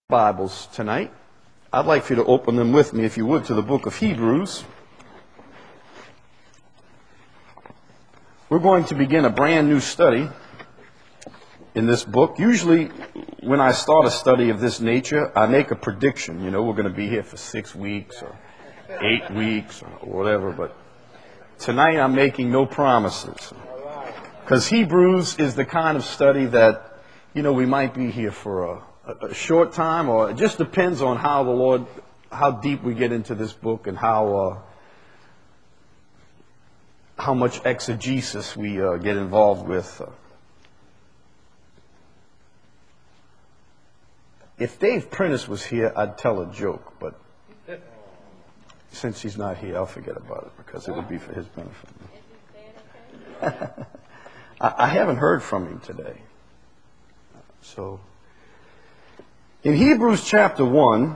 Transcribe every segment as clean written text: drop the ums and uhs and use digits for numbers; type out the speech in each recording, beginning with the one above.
Bibles tonight. I'd like for you to open them with me, if you would, to the book of Hebrews. We're going to begin a brand new study in this book. Usually, when I start a study of this nature, I make a prediction. You know, we're going to be here for 6 weeks or 8 weeks or whatever, but tonight I'm making no promises. Because Hebrews is the kind of study that, you know, we might be here for a short time, or it just depends on how deep we get into this book and how much exegesis we get involved with. If Dave Prentice was here, I'd tell a joke, but since he's not here, I'll forget about it because it would be for his benefit. I haven't heard from him today. So, in Hebrews chapter 1,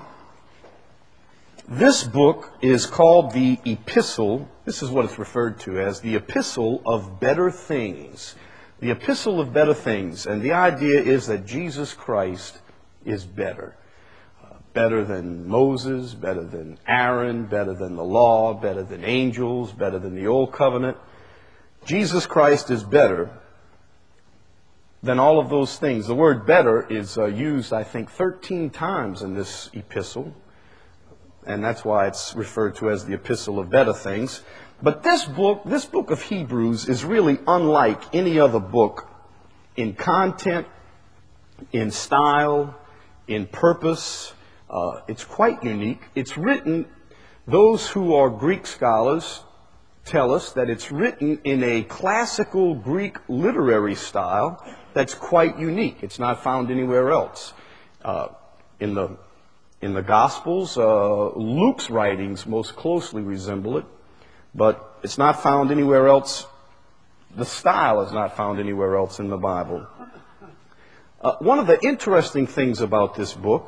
this book is called the Epistle. This is what it's referred to as, the Epistle of Better Things. The Epistle of Better Things. And the idea is that Jesus Christ is better. Better than Moses, better than Aaron, better than the law, better than angels, better than the old covenant. Jesus Christ is better than all of those things. The word better is used, I think, 13 times in this epistle. And that's why it's referred to as the Epistle of Better Things. But this book of Hebrews is really unlike any other book in content, in style, in purpose. It's quite unique. It's written, those who are Greek scholars tell us that it's written in a classical Greek literary style that's quite unique. It's not found anywhere else. In the Gospels, Luke's writings most closely resemble it, but it's not found anywhere else. The style is not found anywhere else in the Bible. One of the interesting things about this book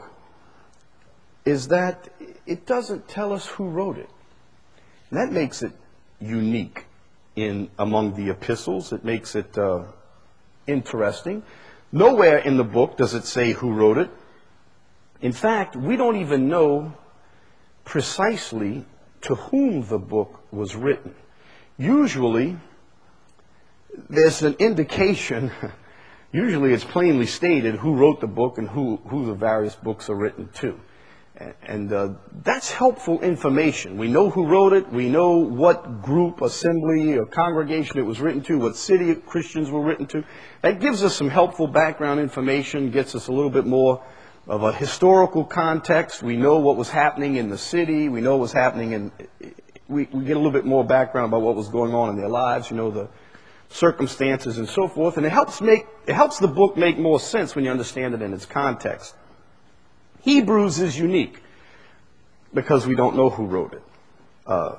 is that it doesn't tell us who wrote it. And that makes it unique among the epistles. It makes it interesting. Nowhere in the book does it say who wrote it. In fact, we don't even know precisely to whom the book was written. Usually, there's an indication, usually it's plainly stated who wrote the book and who the various books are written to. And that's helpful information. We know who wrote it. We know what group, assembly, or congregation it was written to, what city Christians were written to. That gives us some helpful background information, gets us a little bit more of a historical context. We know what was happening in the city. We know what was happening we get a little bit more background about what was going on in their lives, you know, the circumstances and so forth. And it helps the book make more sense when you understand it in its context. Hebrews is unique because we don't know who wrote it.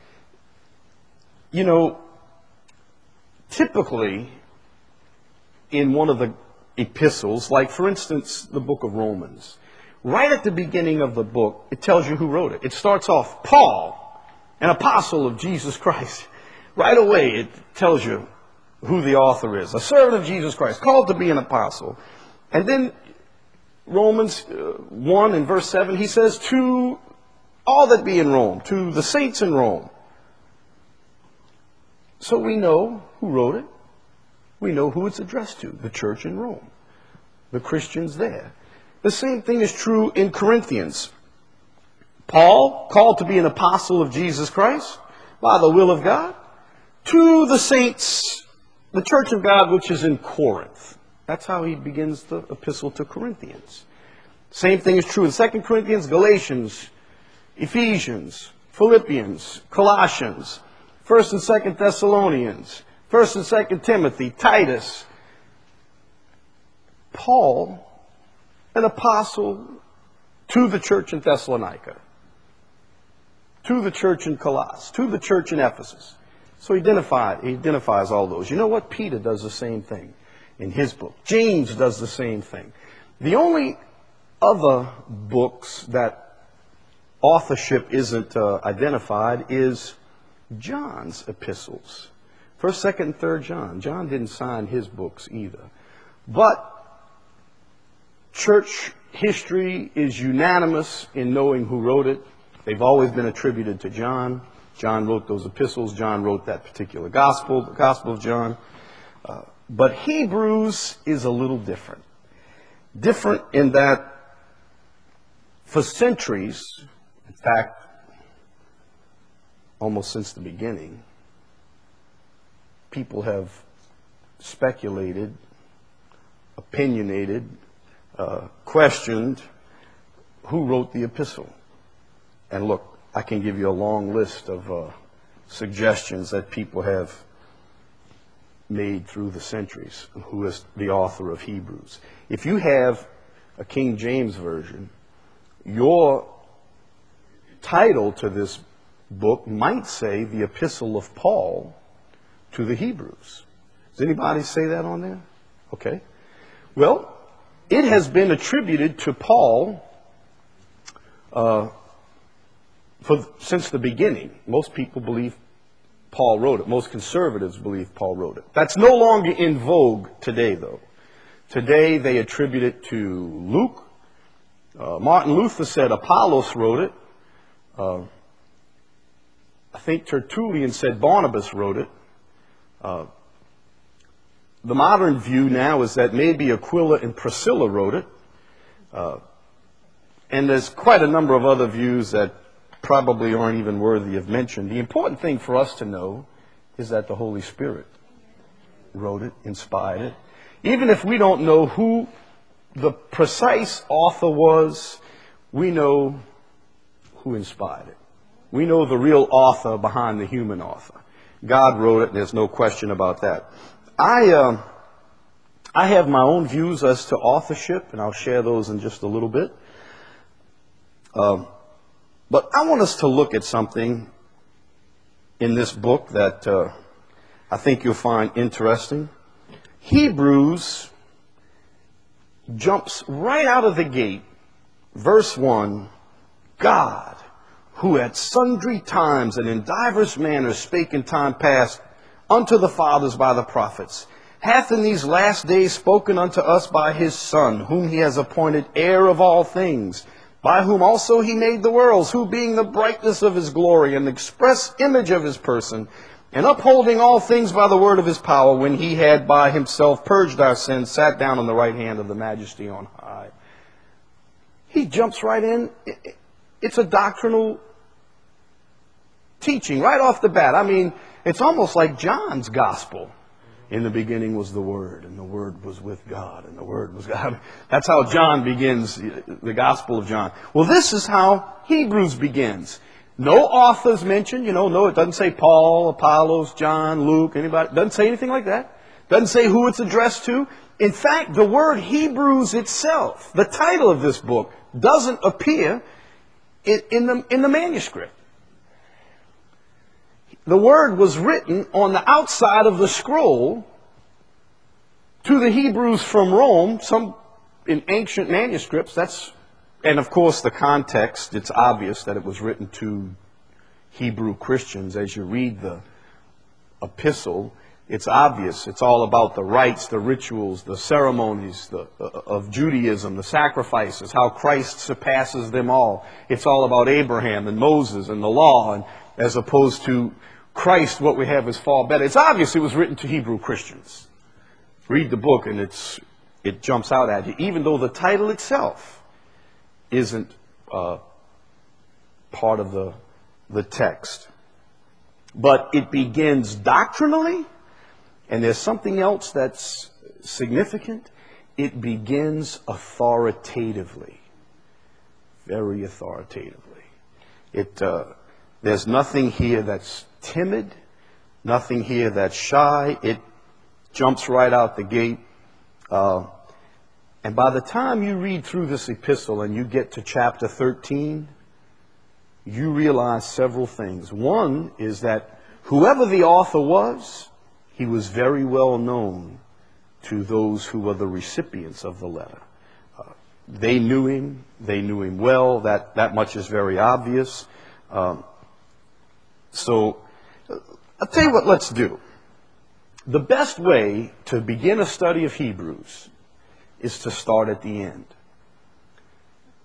You know, typically in one of the epistles, like for instance the book of Romans, right at the beginning of the book, it tells you who wrote it. It starts off, Paul, an apostle of Jesus Christ. Right away it tells you who the author is, a servant of Jesus Christ, called to be an apostle. And then Romans 1 and verse 7, he says, to all that be in Rome, to the saints in Rome. So we know who wrote it. We know who it's addressed to, the church in Rome, the Christians there. The same thing is true in Corinthians. Paul, called to be an apostle of Jesus Christ by the will of God, to the saints, the church of God which is in Corinth. That's how he begins the epistle to Corinthians. Same thing is true in 2 Corinthians, Galatians, Ephesians, Philippians, Colossians, 1 and 2 Thessalonians, 1 and 2 Timothy, Titus. Paul, an apostle to the church in Thessalonica, to the church in Colossus, to the church in Ephesus. So he identifies all those. You know what? Peter does the same thing in his book. James does the same thing. The only other books that authorship isn't identified is John's epistles. 1st, 2nd, and 3rd John. John didn't sign his books either. But church History is unanimous in knowing who wrote it. They've always been attributed to John. John wrote those epistles. John wrote that particular gospel, the Gospel of John. But Hebrews is a little different. Different in that for centuries, in fact, almost since the beginning, people have speculated, opinionated, questioned who wrote the epistle. And look, I can give you a long list of suggestions that people have made through the centuries who is the author of Hebrews. If you have a King James version, your title to this book might say the Epistle of Paul to the Hebrews. Does anybody say that on there? Okay. Well, it has been attributed to Paul since the beginning. Most people believe Paul wrote it. Most conservatives believe Paul wrote it. That's no longer in vogue today, though. Today they attribute it to Luke. Martin Luther said Apollos wrote it. I think Tertullian said Barnabas wrote it. The modern view now is that maybe Aquila and Priscilla wrote it. And there's quite a number of other views that probably aren't even worthy of mention. The important thing for us to know is that the Holy Spirit wrote it, inspired it. Even if we don't know who the precise author was, we know who inspired it. We know the real author behind the human author. God wrote it, and there's no question about that. I have my own views as to authorship, and I'll share those in just a little bit. But I want us to look at something in this book that I think you'll find interesting. Hebrews jumps right out of the gate, verse 1, God, who at sundry times and in divers manners spake in time past unto the fathers by the prophets, hath in these last days spoken unto us by his Son, whom he has appointed heir of all things, by whom also he made the worlds, who being the brightness of his glory and the express image of his person, and upholding all things by the word of his power, when he had by himself purged our sins, sat down on the right hand of the majesty on high. He jumps right in. It's a doctrinal teaching right off the bat. I mean, it's almost like John's gospel. In the beginning was the Word, and the Word was with God, and the Word was God. That's how John begins the Gospel of John. Well, this is how Hebrews begins. No authors mentioned, no, it doesn't say Paul, Apollos, John, Luke, anybody. It doesn't say anything like that. Doesn't say who it's addressed to. In fact, the word Hebrews itself, the title of this book, doesn't appear in the manuscript. The word was written on the outside of the scroll to the Hebrews from Rome, some in ancient manuscripts. And of course the context, it's obvious that it was written to Hebrew Christians. As you read the epistle, it's obvious. It's all about the rites, the rituals, the ceremonies of Judaism, the sacrifices, how Christ surpasses them all. It's all about Abraham and Moses and the law, and as opposed to Christ, what we have is far better. It's obvious it was written to Hebrew Christians. Read the book and it jumps out at you, even though the title itself isn't part of the text. But it begins doctrinally, and there's something else that's significant. It begins authoritatively, very authoritatively. There's nothing here that's timid, nothing here that's shy. It jumps right out the gate. And by the time you read through this epistle and you get to chapter 13, you realize several things. One is that whoever the author was, he was very well known to those who were the recipients of the letter. They knew him well. That much is very obvious. So I'll tell you what let's do. The best way to begin a study of Hebrews is to start at the end.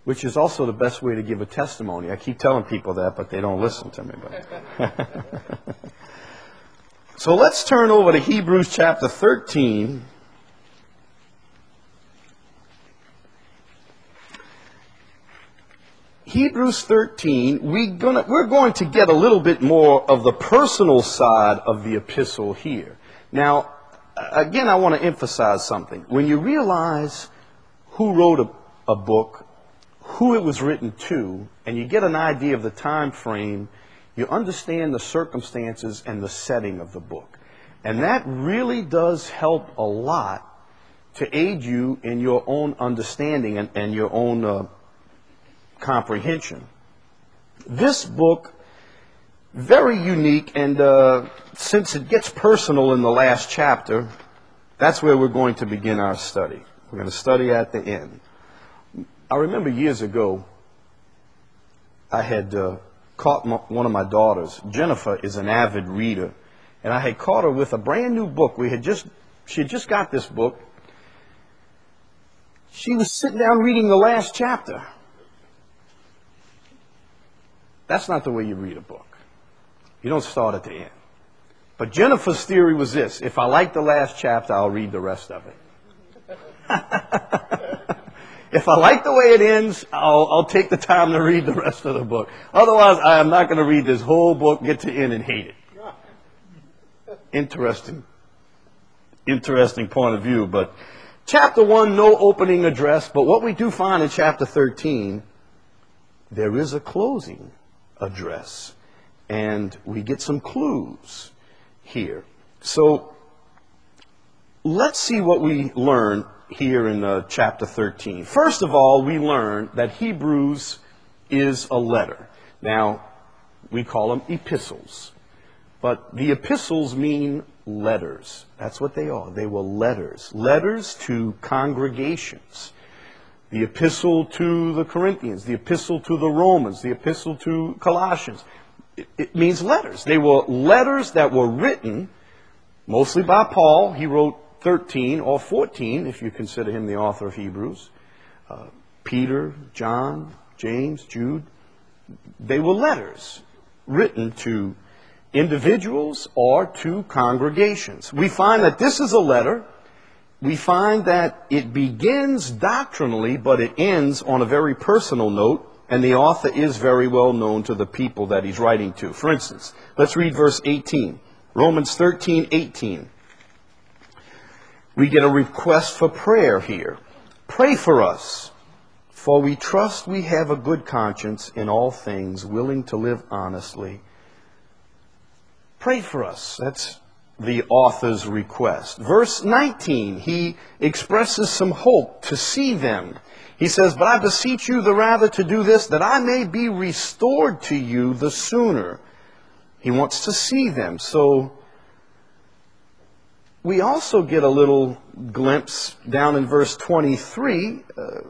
which is also the best way to give a testimony. I keep telling people that, but they don't listen to me. So let's turn over to Hebrews chapter 13. Hebrews 13, we're going to get a little bit more of the personal side of the epistle here. Now, again, I want to emphasize something. When you realize who wrote a book, who it was written to, and you get an idea of the time frame, you understand the circumstances and the setting of the book. And that really does help a lot to aid you in your own understanding and your own comprehension. This book, very unique, and since it gets personal in the last chapter, that's where we're going to begin our study. We're going to study at the end. I remember years ago, I had caught one of my daughters. Jennifer is an avid reader, and I had caught her with a brand new book. She had just got this book. She was sitting down reading the last chapter. That's not the way you read a book. You don't start at the end. But Jennifer's theory was this: if I like the last chapter, I'll read the rest of it. If I like the way it ends, I'll take the time to read the rest of the book. Otherwise, I am not going to read this whole book, get to the end, and hate it. Interesting point of view. But chapter 1, no opening address. But what we do find in chapter 13, there is a closing address. And we get some clues here. So let's see what we learn here in chapter 13. First of all, we learn that Hebrews is a letter. Now, we call them epistles. But the epistles mean letters. That's what they are. They were letters. Letters to congregations. The epistle to the Corinthians, the epistle to the Romans, the epistle to Colossians. It means letters. They were letters that were written mostly by Paul. He wrote 13 or 14, if you consider him the author of Hebrews. Peter, John, James, Jude. They were letters written to individuals or to congregations. We find that this is a letter. We find that it begins doctrinally, but it ends on a very personal note, and the author is very well known to the people that he's writing to. For instance, let's read verse 18. Romans 13:18. We get a request for prayer here. Pray for us, for we trust we have a good conscience in all things, willing to live honestly. Pray for us. That's the author's request. Verse 19, he expresses some hope to see them. He says, but I beseech you the rather to do this, that I may be restored to you the sooner. He wants to see them. So we also get a little glimpse down in verse 23.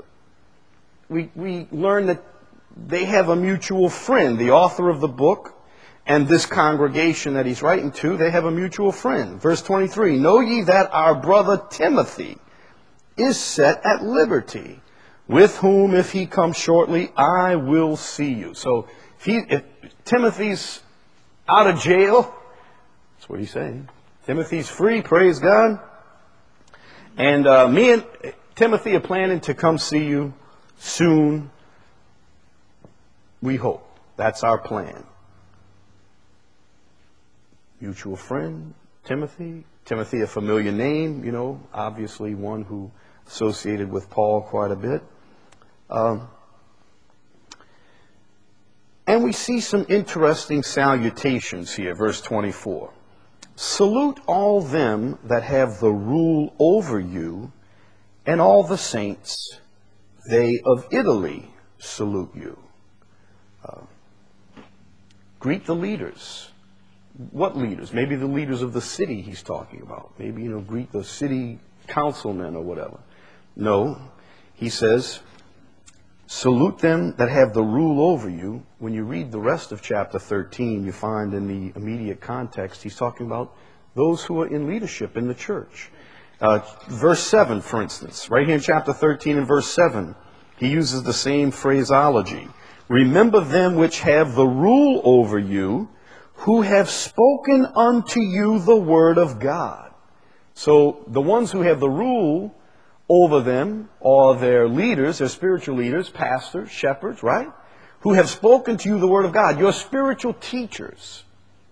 We learn that they have a mutual friend. The author of the book and this congregation that he's writing to, they have a mutual friend. Verse 23, know ye that our brother Timothy is set at liberty, with whom, if he comes shortly, I will see you. So if Timothy's out of jail, that's what he's saying. Timothy's free, praise God. And me and Timothy are planning to come see you soon. We hope. That's our plan. Mutual friend, Timothy. Timothy, a familiar name, obviously one who associated with Paul quite a bit. And we see some interesting salutations here, verse 24. Salute all them that have the rule over you, and all the saints. They of Italy salute you. Greet the leaders. What leaders? Maybe the leaders of the city he's talking about. Maybe, greet the city councilmen or whatever. No, he says, salute them that have the rule over you. When you read the rest of chapter 13, you find in the immediate context, he's talking about those who are in leadership in the church. Verse 7, for instance, right here in chapter 13 and verse 7, He uses the same phraseology. Remember them which have the rule over you, who have spoken unto you the word of God. So the ones who have the rule over them are their leaders, their spiritual leaders, pastors, shepherds, right? Who have spoken to you the word of God, your spiritual teachers.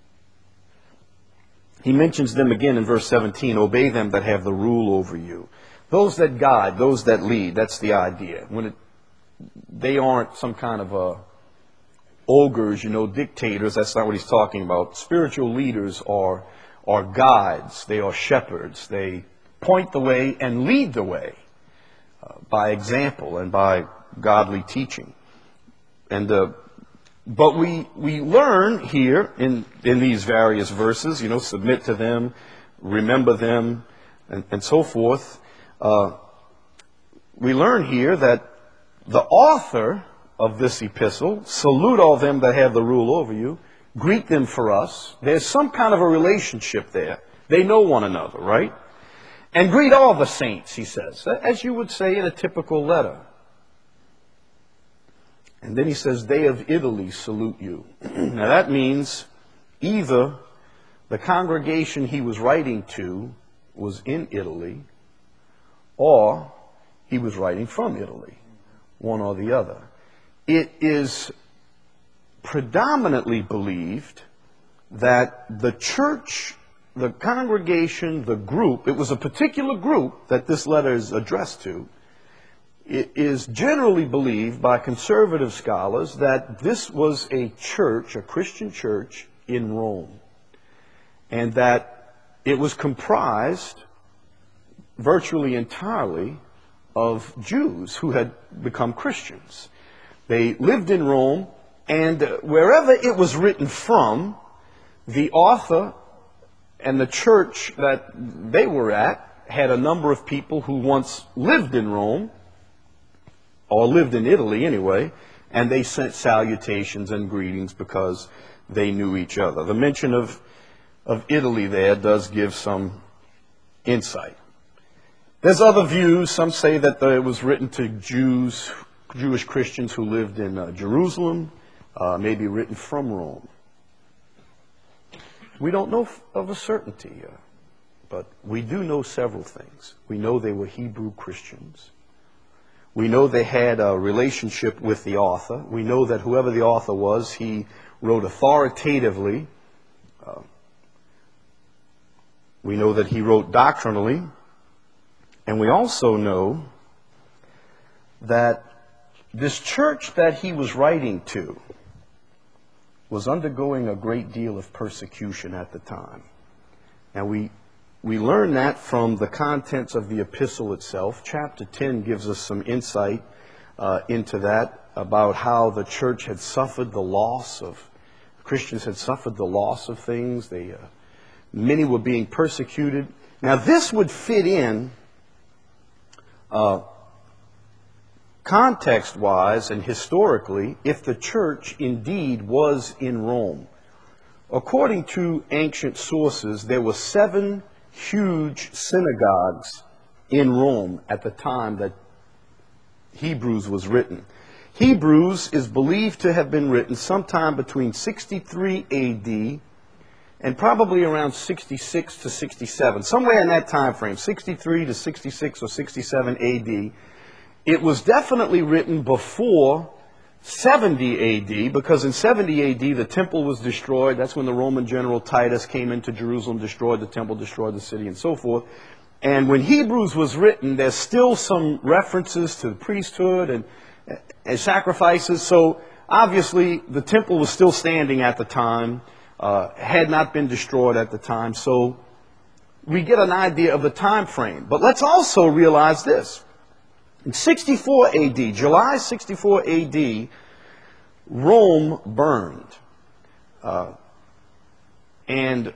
He mentions them again in verse 17, obey them that have the rule over you. Those that guide, those that lead, that's the idea. They aren't some kind of ogres, dictators. That's not what he's talking about. Spiritual leaders are guides. They are shepherds. They point the way and lead the way by example and by godly teaching. But we learn here in these various verses, submit to them, remember them, and so forth. We learn here that the author of this epistle, salute all them that have the rule over you, greet them for us. There's some kind of a relationship there. They know one another, right? And greet all the saints, he says, as you would say in a typical letter. And then he says, they of Italy salute you. Now that means either the congregation he was writing to was in Italy, or he was writing from Italy, one or the other. It is predominantly believed that the church, the congregation, the group, it was a particular group that this letter is addressed to. It is generally believed by conservative scholars that this was a church, a Christian church in Rome, and that it was comprised virtually entirely of Jews who had become Christians. They lived in Rome, and wherever it was written from, the author and the church that they were at had a number of people who once lived in Rome, or lived in Italy anyway, and they sent salutations and greetings because they knew each other. The mention of Italy there does give some insight. There's other views. Some say that it was written to Jewish Christians who lived in Jerusalem, maybe written from Rome. We don't know of a certainty, but we do know several things. We know they were Hebrew Christians. We know they had a relationship with the author. We know that whoever the author was, he wrote authoritatively. We know that he wrote doctrinally. And we also know that this church that he was writing to was undergoing a great deal of persecution at the time. Now we learn that from the contents of the epistle itself. Chapter 10 gives us some insight into that, about how the church had suffered the loss of, Christians had suffered the loss of things. Many were being persecuted. Now this would fit in context-wise and historically if the church indeed was in Rome. According to ancient sources, there were 7 huge synagogues in Rome at the time that Hebrews was written. Hebrews is believed to have been written sometime between 63 A.D. and probably around 66 to 67, somewhere in that time frame, 63 to 66 or 67 A.D. It was definitely written before 70 A.D., because in 70 A.D. the temple was destroyed. That's when the Roman general Titus came into Jerusalem, destroyed the temple, destroyed the city, and so forth. And when Hebrews was written, there's still some references to the priesthood and sacrifices. So obviously the temple was still standing at the time, had not been destroyed at the time. So we get an idea of the time frame. But let's also realize this. In 64 A.D., July 64 A.D., Rome burned. And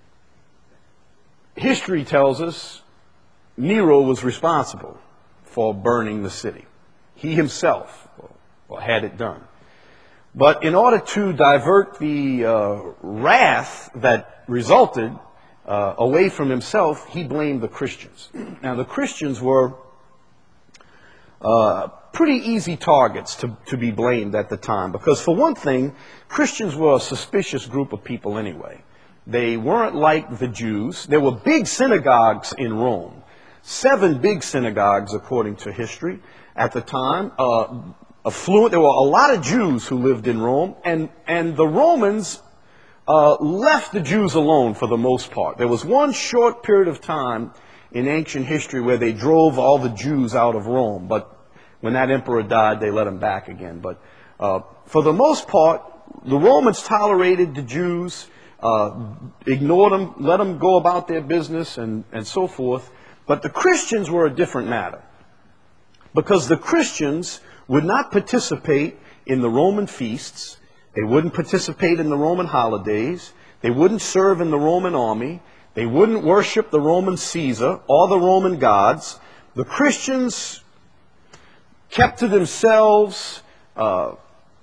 history tells us Nero was responsible for burning the city. He himself had it done. But in order to divert the wrath that resulted away from himself, he blamed the Christians. Now, the Christians were pretty easy targets to be blamed at the time. Because for one thing, Christians were a suspicious group of people anyway. They weren't like the Jews. There were big synagogues in Rome. 7 big synagogues, according to history, at the time. There were a lot of Jews who lived in Rome, and the Romans left the Jews alone for the most part. There was one short period of time in ancient history where they drove all the Jews out of Rome, but when that emperor died, they let them back again. But for the most part, the Romans tolerated the Jews, ignored them, let them go about their business, and so forth. But the Christians were a different matter, because the Christians would not participate in the Roman feasts. They wouldn't participate in the Roman holidays. They wouldn't serve in the Roman army. They wouldn't worship the Roman Caesar or the Roman gods. The Christians kept to themselves, not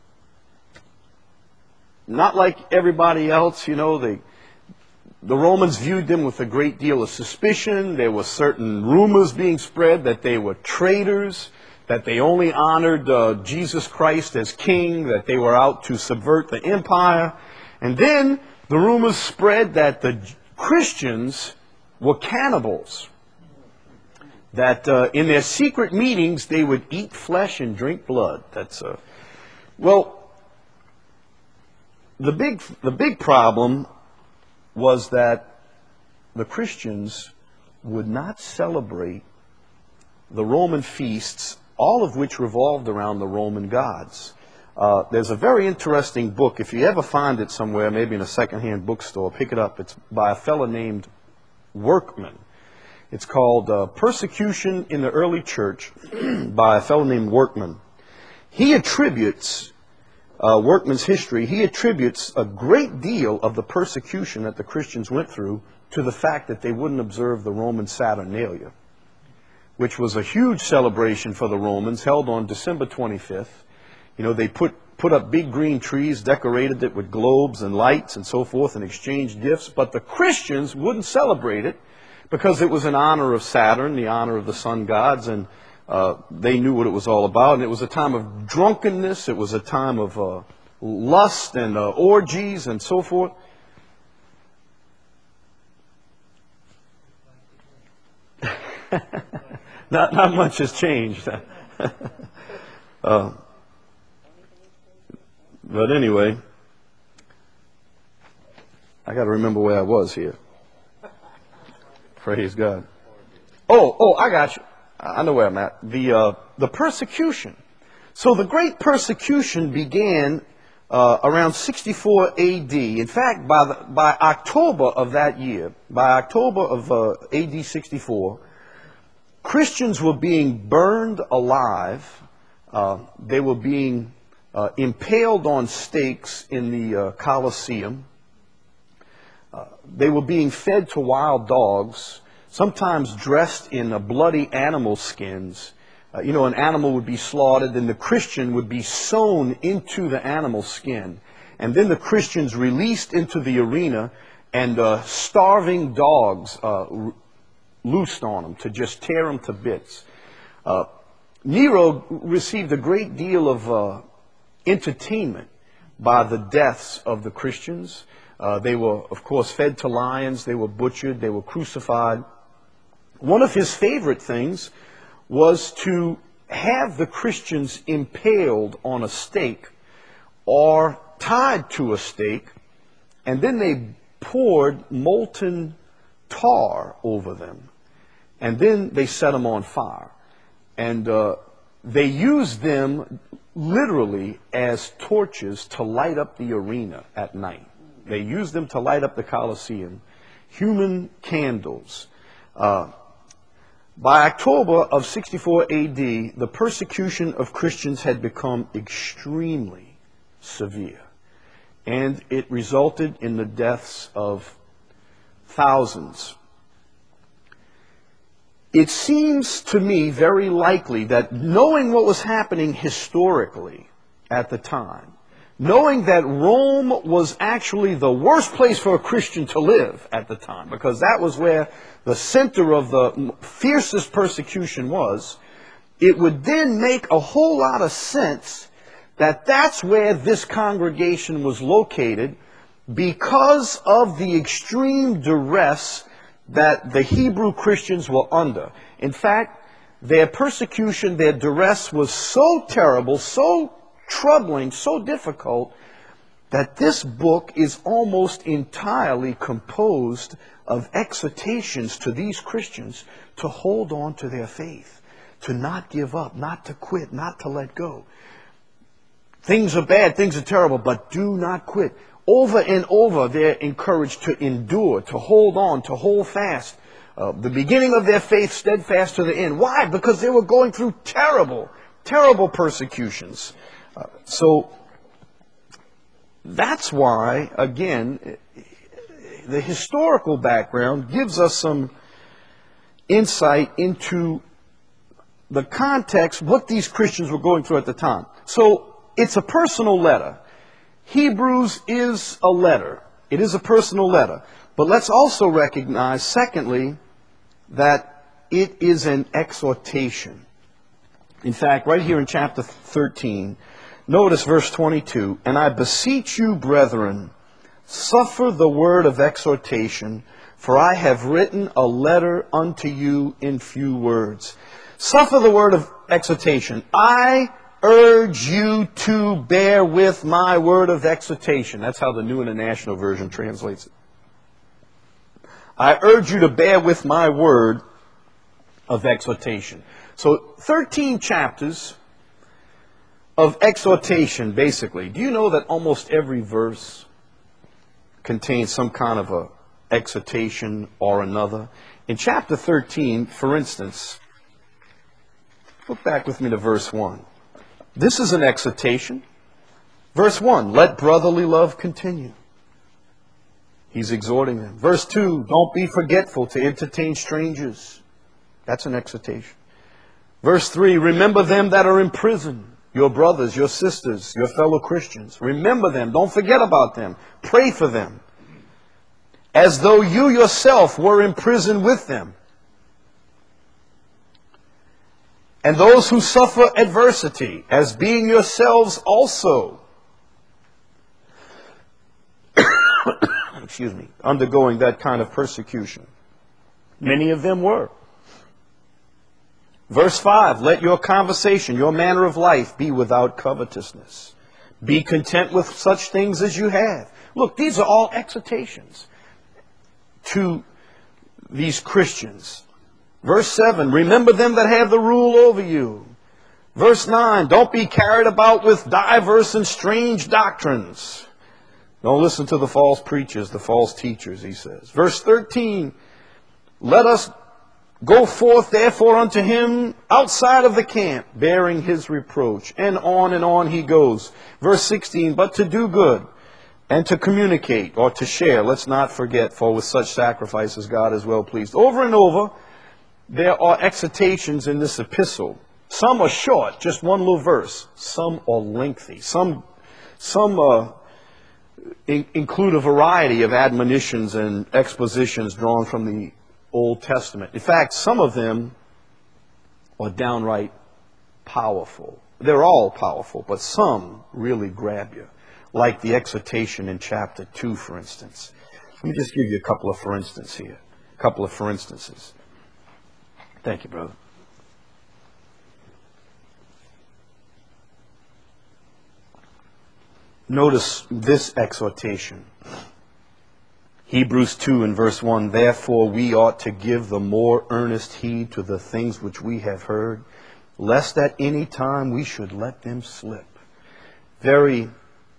like everybody else. You know, the Romans viewed them with a great deal of suspicion. There were certain rumors being spread that they were traitors, that they only honored Jesus Christ as king, that they were out to subvert the empire. And then the rumors spread that the Christians were cannibals, that in their secret meetings they would eat flesh and drink blood. Well, the big problem was that the Christians would not celebrate the Roman feasts, all of which revolved around the Roman gods. There's a very interesting book. If you ever find it somewhere, maybe in a secondhand bookstore, pick it up. It's by a fellow named Workman. It's called Persecution in the Early Church by a fellow named Workman. He attributes, Workman's history, he attributes a great deal of the persecution that the Christians went through to the fact that they wouldn't observe the Roman Saturnalia, which was a huge celebration for the Romans, held on December 25th. You know, they put up big green trees, decorated it with globes and lights and so forth, and exchanged gifts. But the Christians wouldn't celebrate it because it was in honor of Saturn, the honor of the sun gods, and they knew what it was all about. And it was a time of drunkenness. It was a time of lust and orgies and so forth. Not much has changed. But anyway, I got to remember where I was here. Praise God. Oh, I got you. I know where I'm at. The persecution. So the great persecution began around 64 A.D. In fact, by October of that year, by October of A.D. 64, Christians were being burned alive. They were being impaled on stakes in the Colosseum. They were being fed to wild dogs, sometimes dressed in bloody animal skins. An animal would be slaughtered, and the Christian would be sewn into the animal skin. And then the Christians released into the arena, and starving dogs loosed on them to just tear them to bits. Nero received a great deal of entertainment by the deaths of the Christians. They were, of course, fed to lions. They were butchered. They were crucified. One of his favorite things was to have the Christians impaled on a stake or tied to a stake, and then they poured molten tar over them, and then they set them on fire. And they used them literally as torches to light up the arena at night. They used them to light up the Colosseum, human candles. By October of 64 A.D., the persecution of Christians had become extremely severe, and it resulted in the deaths of thousands. It seems to me very likely that, knowing what was happening historically at the time, knowing that Rome was actually the worst place for a Christian to live at the time, because that was where the center of the fiercest persecution was, it would then make a whole lot of sense that that's where this congregation was located, because of the extreme duress that the Hebrew Christians were under. In fact, their persecution, their duress was so terrible, so troubling, so difficult, that this book is almost entirely composed of exhortations to these Christians to hold on to their faith, to not give up, not to quit, not to let go. Things are bad, things are terrible, but do not quit. Over and over, they're encouraged to endure, to hold on, to hold fast. The beginning of their faith, steadfast to the end. Why? Because they were going through terrible, terrible persecutions. So that's why, again, the historical background gives us some insight into the context, what these Christians were going through at the time. So it's a personal letter. Hebrews is a letter. It is a personal letter. But let's also recognize, secondly, that it is an exhortation. In fact, right here in chapter 13, notice verse 22, "And I beseech you, brethren, suffer the word of exhortation, for I have written a letter unto you in few words." Suffer the word of exhortation. I urge you to bear with my word of exhortation. That's how the New International Version translates it. I urge you to bear with my word of exhortation. So 13 chapters of exhortation, basically. Do you know that almost every verse contains some kind of a exhortation or another? In chapter 13, for instance, look back with me to verse 1. This is an exhortation. Verse 1, let brotherly love continue. He's exhorting them. Verse 2, don't be forgetful to entertain strangers. That's an exhortation. Verse 3, remember them that are in prison, your brothers, your sisters, your fellow Christians. Remember them. Don't forget about them. Pray for them, as though you yourself were in prison with them. And those who suffer adversity, as being yourselves also, excuse me, undergoing that kind of persecution. Many of them were. Verse 5, let your conversation, your manner of life be without covetousness. Be content with such things as you have. Look, these are all exhortations to these Christians. Verse 7, remember them that have the rule over you. Verse 9, don't be carried about with diverse and strange doctrines. Don't listen to the false preachers, the false teachers, he says. Verse 13, let us go forth therefore unto him outside of the camp, bearing his reproach. And on he goes. Verse 16, but to do good and to communicate or to share, let's not forget, for with such sacrifices God is well pleased. Over and over, there are exhortations in this epistle. Some are short, just one little verse. Some are lengthy. Some include a variety of admonitions and expositions drawn from the Old Testament. In fact, some of them are downright powerful. They're all powerful, but some really grab you. Like the exhortation in chapter 2, for instance. Let me just give you a couple of for instance here. A couple of for instances. Thank you, brother. Notice this exhortation. Hebrews 2 and verse 1, therefore we ought to give the more earnest heed to the things which we have heard, lest at any time we should let them slip. Very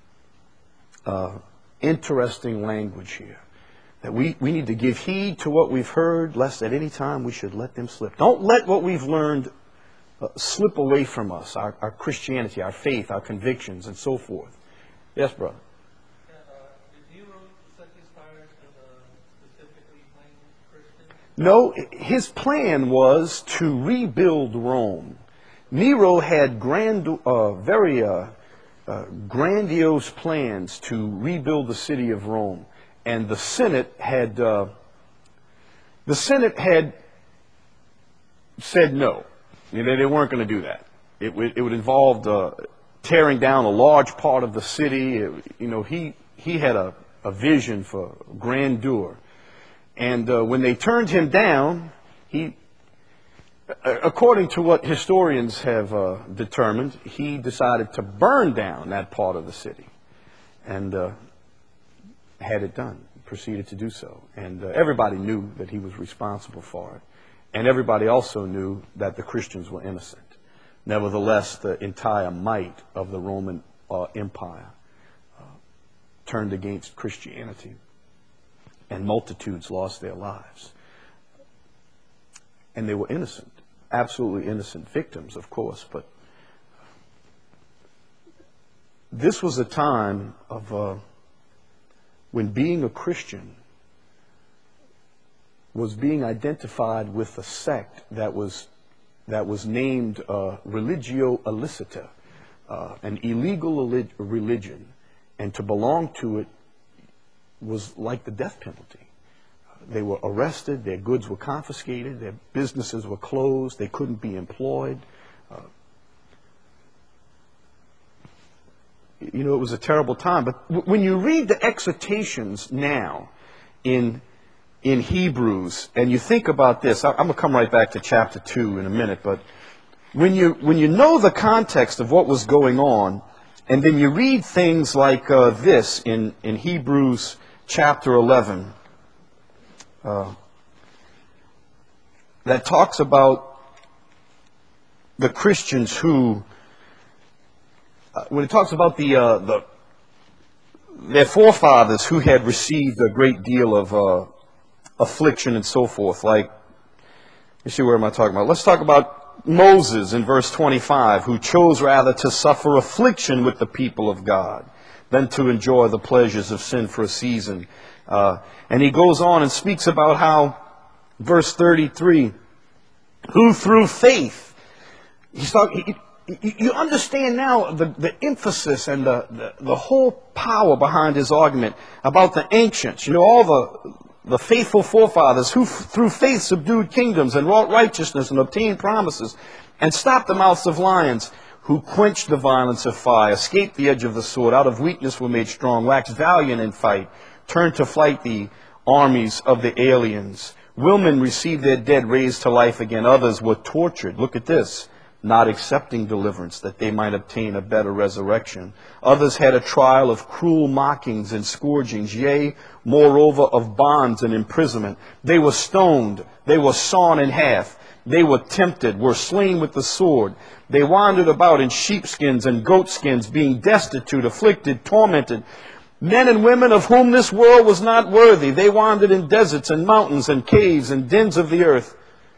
interesting language here. That we need to give heed to what we've heard, lest at any time we should let them slip. Don't let what we've learned slip away from us, our Christianity, our faith, our convictions, and so forth. Yes, brother? Did Nero set his fires specifically plain Christians? No, his plan was to rebuild Rome. Nero had very grandiose plans to rebuild the city of Rome. And the Senate had said no. They weren't going to do that. It would involve tearing down a large part of the city. He had a vision for grandeur. And when they turned him down, according to what historians have determined, he decided to burn down that part of the city. And had it done, proceeded to do so. And everybody knew that he was responsible for it. And everybody also knew that the Christians were innocent. Nevertheless, the entire might of the Roman Empire turned against Christianity, and multitudes lost their lives. And they were innocent, absolutely innocent victims, of course, but this was a time of when being a Christian was being identified with a sect that was named religio illicita, an illegal religion, and to belong to it was like the death penalty. They were arrested, their goods were confiscated, their businesses were closed, they couldn't be employed. It was a terrible time. But when you read the exhortations now in Hebrews, and you think about this, I'm going to come right back to chapter 2 in a minute, but when you know the context of what was going on, and then you read things like this in Hebrews chapter 11, that talks about the Christians who, when it talks about their forefathers who had received a great deal of affliction and so forth, like, you see, where am I talking about? Let's talk about Moses in verse 25, who chose rather to suffer affliction with the people of God than to enjoy the pleasures of sin for a season. And he goes on and speaks about how, verse 33, who through faith, you understand now the emphasis and the whole power behind his argument about the ancients, all the faithful forefathers who through faith subdued kingdoms and wrought righteousness and obtained promises and stopped the mouths of lions, who quenched the violence of fire, escaped the edge of the sword, out of weakness were made strong, waxed valiant in fight, turned to flight the armies of the aliens. Women received their dead raised to life again. Others were tortured. Look at this. Not accepting deliverance, that they might obtain a better resurrection. Others had a trial of cruel mockings and scourgings, yea, moreover, of bonds and imprisonment. They were stoned, they were sawn in half, they were tempted, were slain with the sword. They wandered about in sheepskins and goatskins, being destitute, afflicted, tormented. Men and women of whom this world was not worthy. They wandered in deserts and mountains and caves and dens of the earth.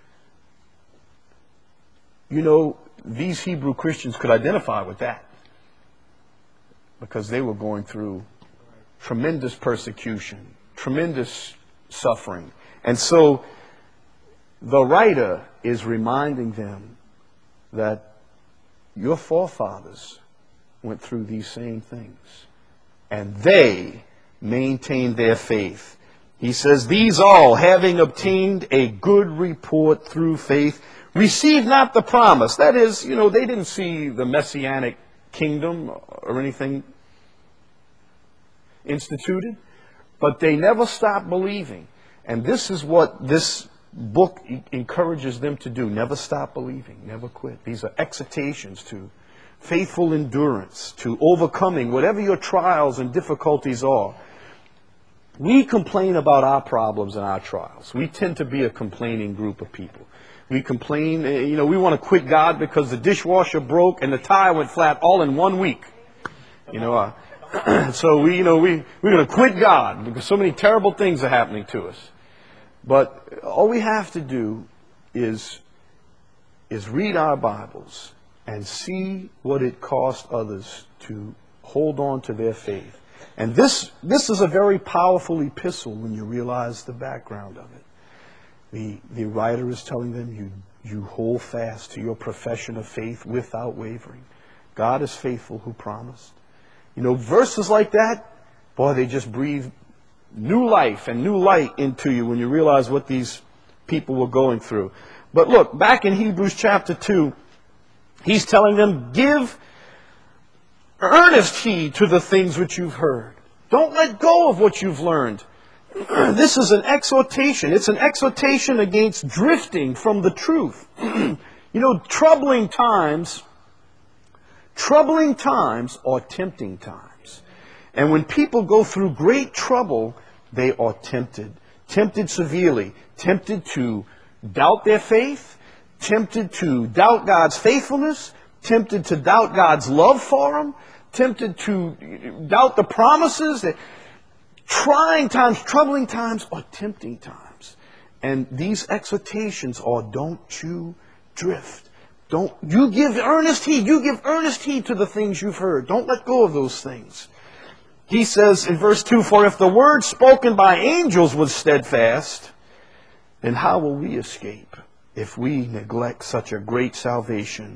These Hebrew Christians could identify with that because they were going through tremendous persecution, tremendous suffering. And so the writer is reminding them that your forefathers went through these same things, and they maintained their faith. He says, these all, having obtained a good report through faith, received not the promise. That is, they didn't see the messianic kingdom or anything instituted, but they never stopped believing. And this is what this book encourages them to do. Never stop believing, never quit. These are exhortations to faithful endurance, to overcoming whatever your trials and difficulties are. We complain about our problems and our trials. We tend to be a complaining group of people. We complain, we want to quit God because the dishwasher broke and the tire went flat all in 1 week. So we're going to quit God because so many terrible things are happening to us. But all we have to do is read our Bibles and see what it cost others to hold on to their faith. And this is a very powerful epistle when you realize the background of it. The writer is telling them, you hold fast to your profession of faith without wavering. God is faithful who promised. Verses like that, boy, they just breathe new life and new light into you when you realize what these people were going through. But look, back in Hebrews chapter 2, he's telling them, give earnest heed to the things which you've heard. Don't let go of what you've learned. This is an exhortation. It's an exhortation against drifting from the truth. Troubling times are tempting times. And when people go through great trouble, they are tempted. Tempted severely. Tempted to doubt their faith. Tempted to doubt God's faithfulness. Tempted to doubt God's love for them. Tempted to doubt the promises. Trying times, troubling times are tempting times. And these exhortations are, don't you drift. You give earnest heed to the things you've heard. Don't let go of those things. He says in verse 2, for if the word spoken by angels was steadfast, then how will we escape if we neglect such a great salvation?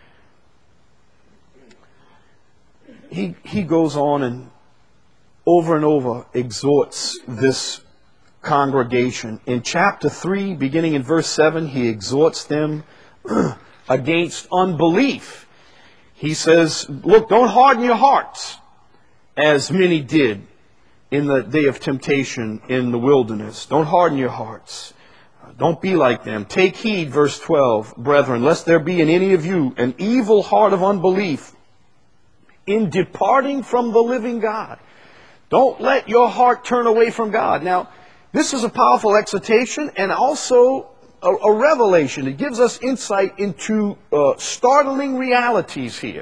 He goes on and over exhorts this congregation. In chapter 3, beginning in verse 7, he exhorts them against unbelief. He says, look, don't harden your hearts as many did in the day of temptation in the wilderness. Don't harden your hearts. Don't be like them. Take heed, verse 12, brethren, lest there be in any of you an evil heart of unbelief in departing from the living God. Don't let your heart turn away from God. Now, this is a powerful exhortation and also a revelation. It gives us insight into startling realities here.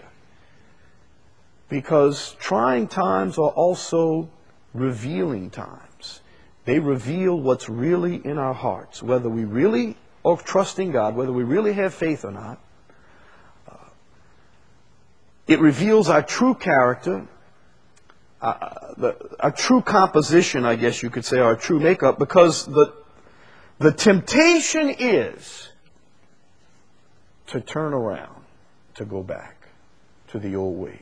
Because trying times are also revealing times. They reveal what's really in our hearts. Whether we really are trusting God, whether we really have faith or not. It reveals our true character, our true composition, I guess you could say, our true makeup, because the temptation is to turn around, to go back to the old ways.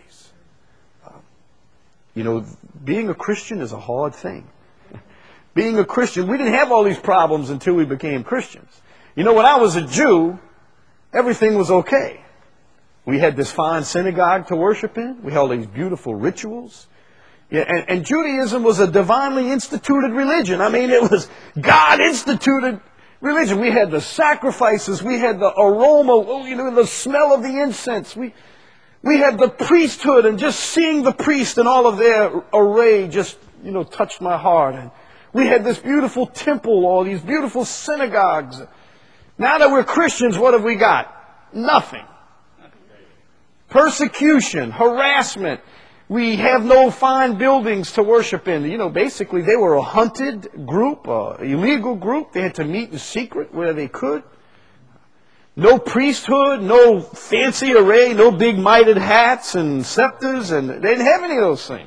Being a Christian is a hard thing. Being a Christian, we didn't have all these problems until we became Christians. When I was a Jew, everything was okay. We had this fine synagogue to worship in. We held these beautiful rituals. Yeah, and Judaism was a divinely instituted religion. I mean, it was God-instituted religion. We had the sacrifices. We had the aroma, the smell of the incense. We had the priesthood, and just seeing the priest and all of their array just, touched my heart. And we had this beautiful temple, all these beautiful synagogues. Now that we're Christians, what have we got? Nothing. Persecution, harassment. We have no fine buildings to worship in. Basically they were a hunted group, illegal group. They had to meet in secret where they could. No priesthood, no fancy array, no big mitred hats and scepters, and they didn't have any of those things.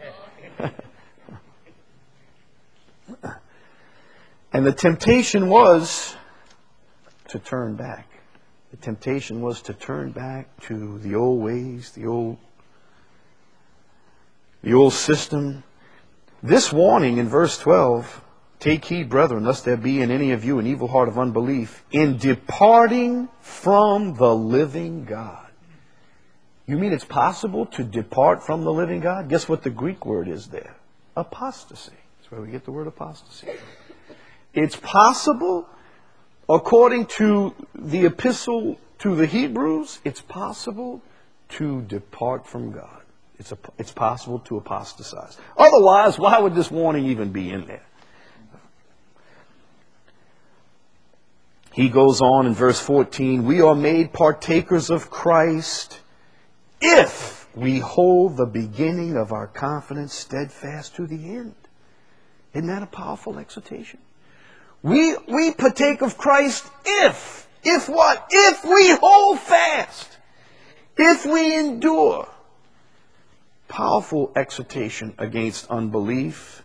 And the temptation was to turn back. The temptation was to turn back to the old ways, the old system. This warning in verse 12, take heed, brethren, lest there be in any of you an evil heart of unbelief in departing from the living God. You mean it's possible to depart from the living God? Guess what the Greek word is there? Apostasy. That's where we get the word apostasy. It's possible, according to the epistle to the Hebrews, it's possible to depart from God. It's possible to apostatize. Otherwise, why would this warning even be in there? He goes on in verse 14, we are made partakers of Christ if we hold the beginning of our confidence steadfast to the end. Isn't that a powerful exhortation? We partake of Christ if what? If we hold fast. If we endure. Powerful exhortation against unbelief.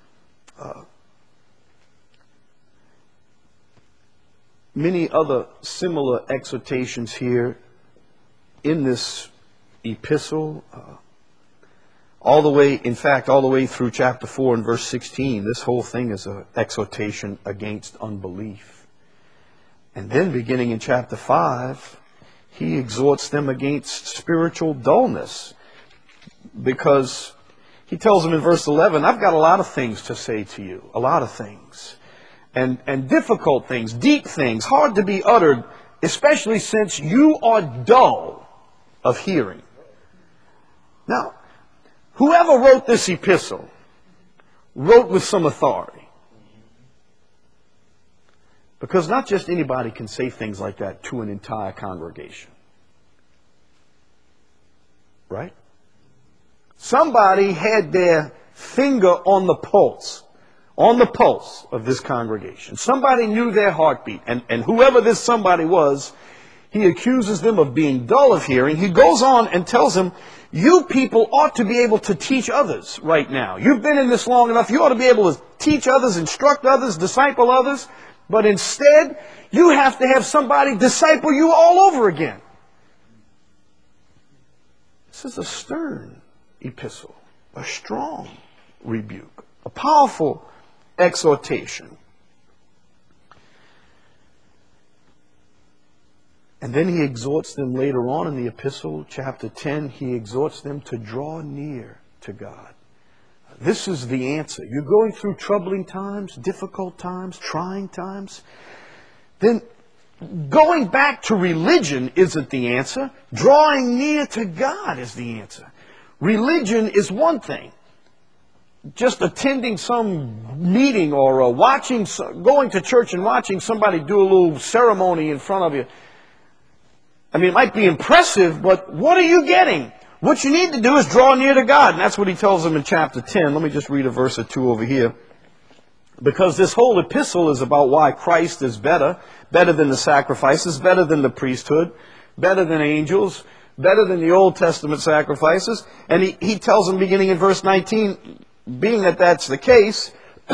Many other similar exhortations here in this epistle. All the way through chapter 4 and verse 16, this whole thing is an exhortation against unbelief. And then beginning in chapter 5, he exhorts them against spiritual dullness, because he tells them in verse 11, I've got a lot of things to say to you, a lot of things, and difficult things, deep things, hard to be uttered, especially since you are dull of hearing. Now, whoever wrote this epistle wrote with some authority. Because not just anybody can say things like that to an entire congregation. Right? Somebody had their finger on the pulse of this congregation. Somebody knew their heartbeat. And whoever this somebody was, he accuses them of being dull of hearing. He goes on and tells them, you people ought to be able to teach others right now. You've been in this long enough. You ought to be able to teach others, instruct others, disciple others. But instead, you have to have somebody disciple you all over again. This is a stern epistle, a strong rebuke, a powerful exhortation. And then he exhorts them later on in the epistle, chapter 10, he exhorts them to draw near to God. This is the answer. You're going through troubling times, difficult times, trying times. Then going back to religion isn't the answer. Drawing near to God is the answer. Religion is one thing. Just attending some meeting or going to church and watching somebody do a little ceremony in front of you. I mean, it might be impressive, but what are you getting? What you need to do is draw near to God. And that's what he tells them in chapter 10. Let me just read a verse or two over here. Because this whole epistle is about why Christ is better than the sacrifices, better than the priesthood, better than angels, better than the Old Testament sacrifices. And he tells them beginning in verse 19, being that that's the case,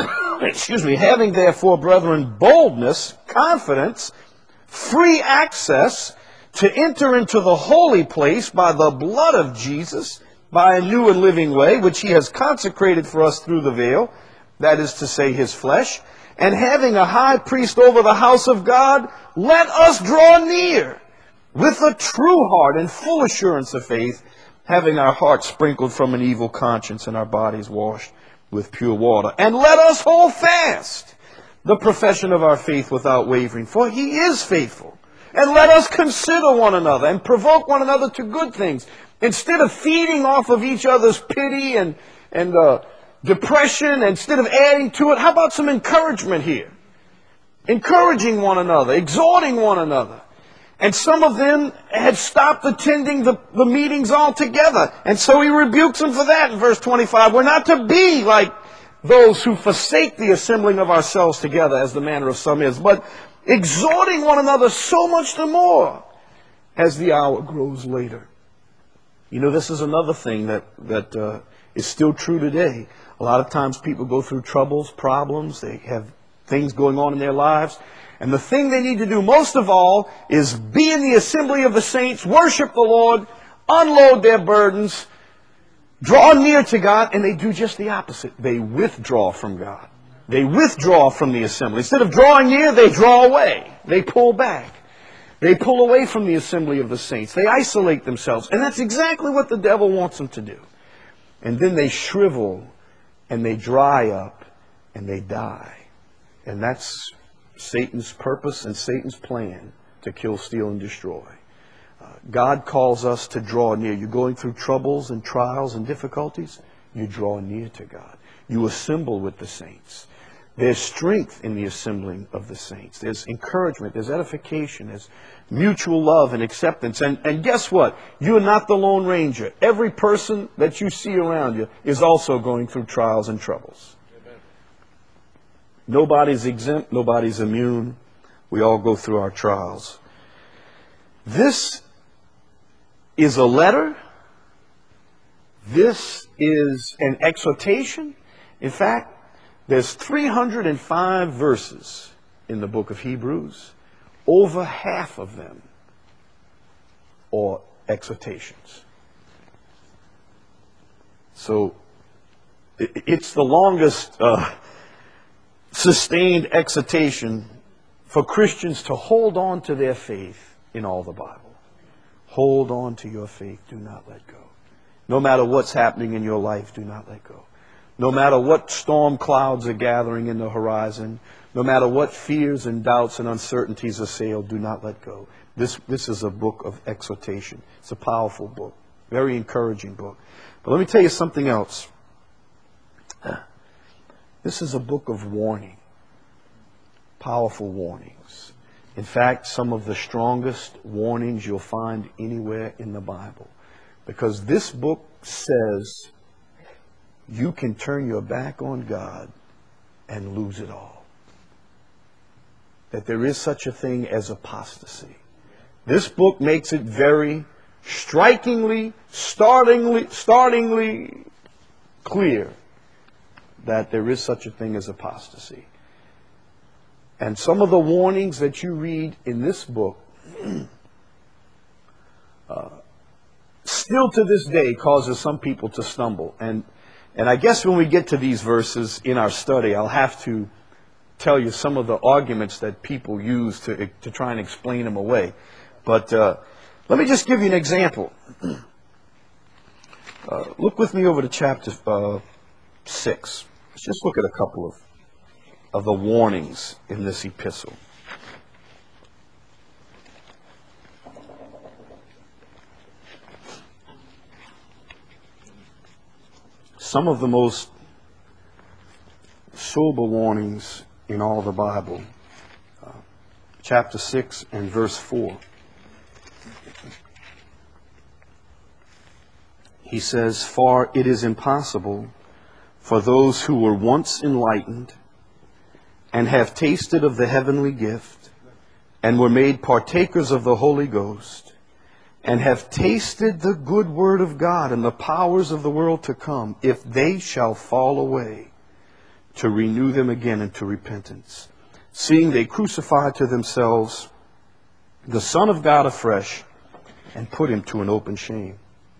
having therefore, brethren, boldness, confidence, free access to enter into the holy place by the blood of Jesus, by a new and living way, which he has consecrated for us through the veil, that is to say, his flesh, and having a high priest over the house of God, let us draw near with a true heart and full assurance of faith, having our hearts sprinkled from an evil conscience and our bodies washed with pure water. And let us hold fast the profession of our faith without wavering, for he is faithful. And let us consider one another and provoke one another to good things. Instead of feeding off of each other's pity and depression, instead of adding to it, how about some encouragement here? Encouraging one another, exhorting one another. And some of them had stopped attending the meetings altogether. And so he rebukes them for that in verse 25. We're not to be like those who forsake the assembling of ourselves together, as the manner of some is, but exhorting one another so much the more as the hour grows later. You know, this is another thing that is still true today. A lot of times people go through troubles, problems, they have things going on in their lives. And the thing they need to do most of all is be in the assembly of the saints, worship the Lord, unload their burdens, draw near to God, and they do just the opposite. They withdraw from God. They withdraw from the assembly. Instead of drawing near, they draw away. They pull back. They pull away from the assembly of the saints. They isolate themselves. And that's exactly what the devil wants them to do. And then they shrivel and they dry up and they die. And that's Satan's purpose and Satan's plan to kill, steal, and destroy. God calls us to draw near. You're going through troubles and trials and difficulties, you draw near to God. You assemble with the saints. There's strength in the assembling of the saints. There's encouragement. There's edification. There's mutual love and acceptance. And guess what? You're not the Lone Ranger. Every person that you see around you is also going through trials and troubles. Amen. Nobody's exempt. Nobody's immune. We all go through our trials. This is a letter. This is an exhortation. In fact, there's 305 verses in the book of Hebrews. Over half of them are exhortations. So it's the longest sustained exhortation for Christians to hold on to their faith in all the Bible. Hold on to your faith. Do not let go. No matter what's happening in your life, do not let go. No matter what storm clouds are gathering in the horizon, no matter what fears and doubts and uncertainties assail, do not let go. This is a book of exhortation. It's a powerful book, very encouraging book. But let me tell you something else. This is a book of warning, powerful warnings. In fact, some of the strongest warnings you'll find anywhere in the Bible. Because this book says you can turn your back on God and lose it all. That there is such a thing as apostasy. This book makes it very strikingly, startlingly clear that there is such a thing as apostasy. And some of the warnings that you read in this book still to this day causes some people to stumble. And I guess when we get to these verses in our study, I'll have to tell you some of the arguments that people use to try and explain them away. But let me just give you an example. Look with me over to chapter 6. Let's just look at a couple of the warnings in this epistle. Some of the most sober warnings in all the Bible. Chapter 6 and verse 4. He says, "For it is impossible for those who were once enlightened and have tasted of the heavenly gift and were made partakers of the Holy Ghost and have tasted the good word of God and the powers of the world to come, if they shall fall away, to renew them again into repentance, seeing they crucify to themselves the Son of God afresh and put him to an open shame."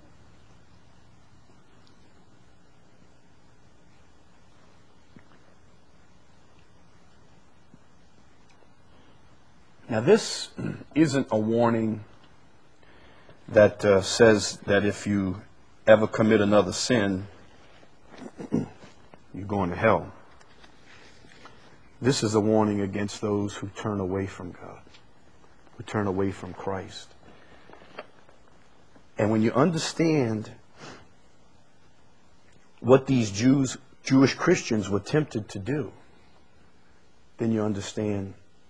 Now, this isn't a warning that says that if you ever commit another sin, you're going to hell. This is a warning against those who turn away from God, who turn away from Christ. And when you understand what these Jewish Christians were tempted to do, then you understand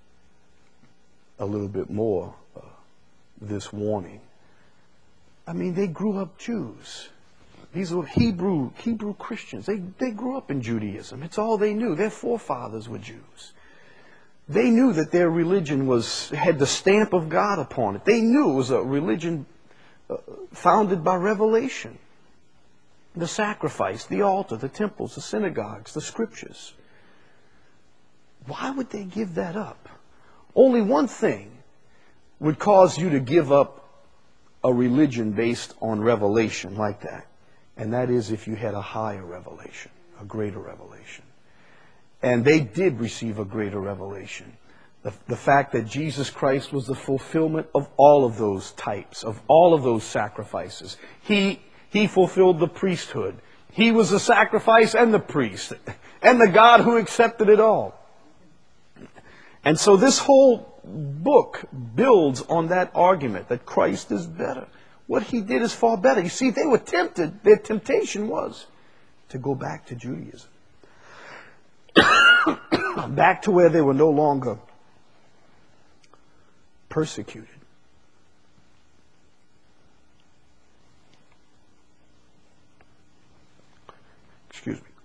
a little bit more this warning. I mean, they grew up Jews. These were Hebrew Christians. They grew up in Judaism. It's all they knew. Their forefathers were Jews. They knew that their religion had the stamp of God upon it. They knew it was a religion founded by revelation. The sacrifice, the altar, the temples, the synagogues, the scriptures. Why would they give that up? Only one thing would cause you to give up a religion based on revelation like that. And that is if you had a higher revelation, a greater revelation. And they did receive a greater revelation. The fact that Jesus Christ was the fulfillment of all of those types, of all of those sacrifices. He fulfilled the priesthood. He was the sacrifice and the priest, and the God who accepted it all. And so this whole book builds on that argument that Christ is better. What he did is far better. You see, they were tempted. Their temptation was to go back to Judaism. Back to where they were no longer persecuted. Excuse me.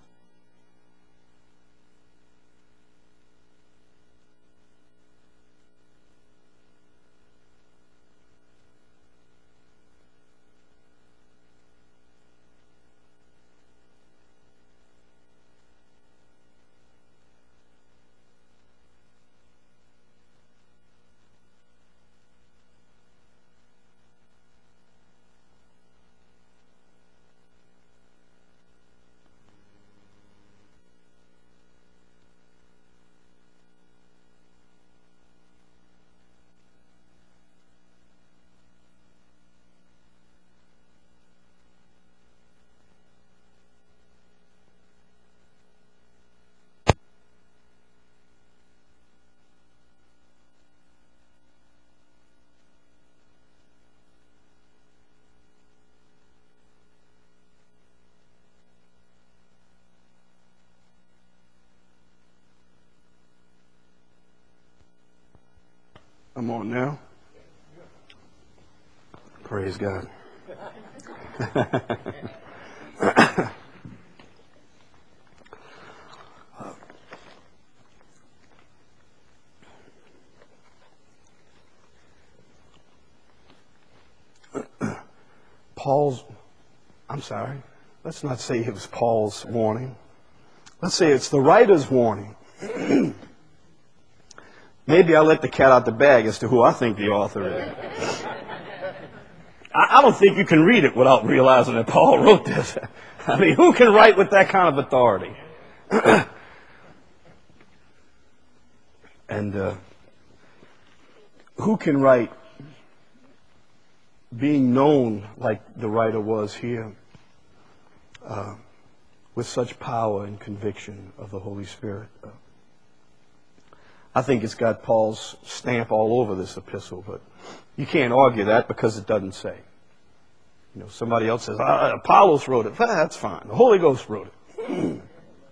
I'm on now. Praise God. Let's not say it was Paul's warning. Let's say it's the writer's warning. Maybe I'll let the cat out the bag as to who I think the author is. I don't think you can read it without realizing that Paul wrote this. I mean, who can write with that kind of authority? And who can write being known like the writer was here with such power and conviction of the Holy Spirit? I think it's got Paul's stamp all over this epistle, but you can't argue that because it doesn't say. You know, somebody else says, Apollos wrote it. That's fine. The Holy Ghost wrote it.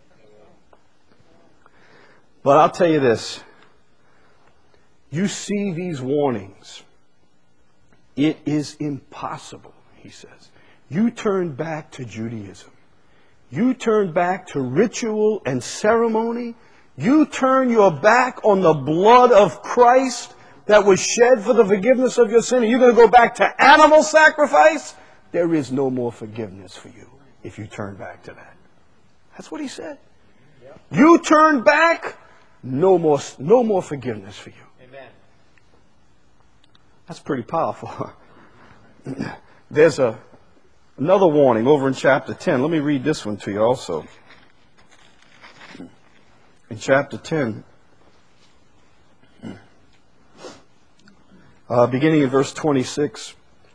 But I'll tell you this. You see these warnings. It is impossible, he says. You turn back to Judaism. You turn back to ritual and ceremony. You turn your back on the blood of Christ that was shed for the forgiveness of your sin, and you're going to go back to animal sacrifice? There is no more forgiveness for you if you turn back to that. That's what he said. You turn back, no more forgiveness for you. Amen. That's pretty powerful. There's another warning over in chapter 10. Let me read this one to you also. In chapter 10, beginning in verse 26,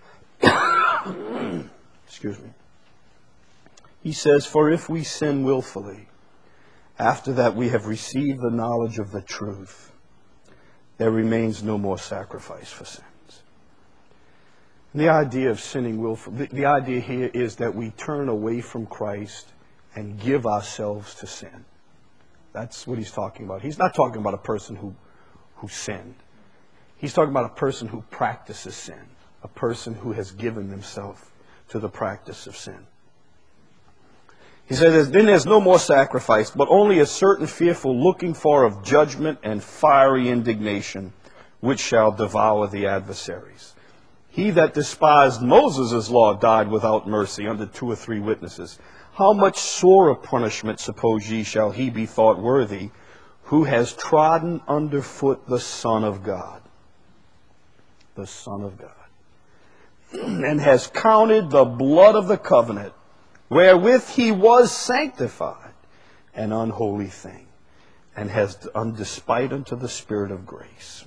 excuse me, he says, "For if we sin willfully, after that we have received the knowledge of the truth, there remains no more sacrifice for sins." And the idea of sinning willfully, the idea here is that we turn away from Christ and give ourselves to sin. That's what he's talking about. He's not talking about a person who sinned. He's talking about a person who practices sin, a person who has given themselves to the practice of sin. He says, "Then there's no more sacrifice, but only a certain fearful looking for of judgment and fiery indignation, which shall devour the adversaries. He that despised Moses' law died without mercy under 2 or 3 witnesses. How much sorer punishment, suppose ye, shall he be thought worthy, who has trodden underfoot the Son of God," the Son of God, "and has counted the blood of the covenant, wherewith he was sanctified, an unholy thing, and has done despite unto the Spirit of grace."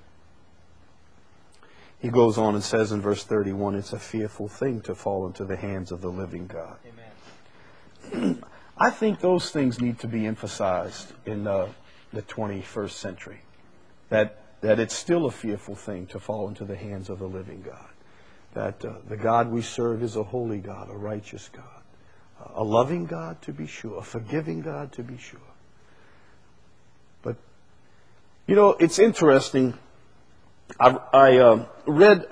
He goes on and says in verse 31, it's a fearful thing to fall into the hands of the living God. Amen. I think those things need to be emphasized in the 21st century. That it's still a fearful thing to fall into the hands of the living God. That the God we serve is a holy God, a righteous God, a loving God to be sure, a forgiving God to be sure. But, you know, it's interesting. I read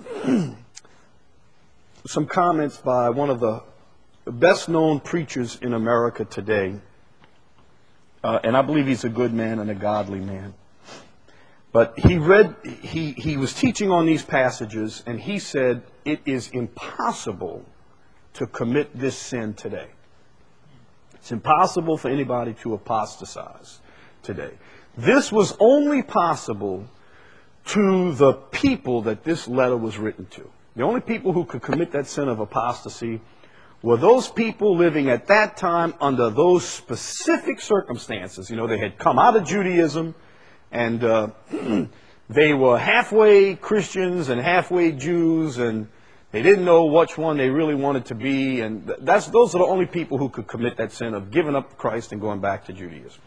some comments by one of the best-known preachers in America today, and I believe he's a good man and a godly man. But he was teaching on these passages, and he said it is impossible to commit this sin today. It's impossible for anybody to apostatize today. This was only possible to the people that this letter was written to. The only people who could commit that sin of apostasy were those people living at that time under those specific circumstances. You know, they had come out of Judaism, and they were halfway Christians and halfway Jews, and they didn't know which one they really wanted to be. And those are the only people who could commit that sin of giving up Christ and going back to Judaism.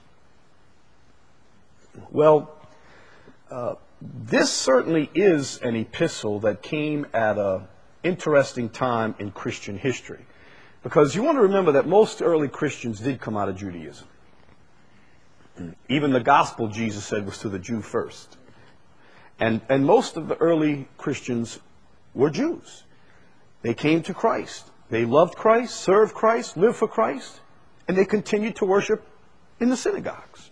Well, this certainly is an epistle that came at an interesting time in Christian history. Because you want to remember that most early Christians did come out of Judaism. Even the gospel, Jesus said, was to the Jew first. And most of the early Christians were Jews. They came to Christ. They loved Christ, served Christ, lived for Christ, and they continued to worship in the synagogues.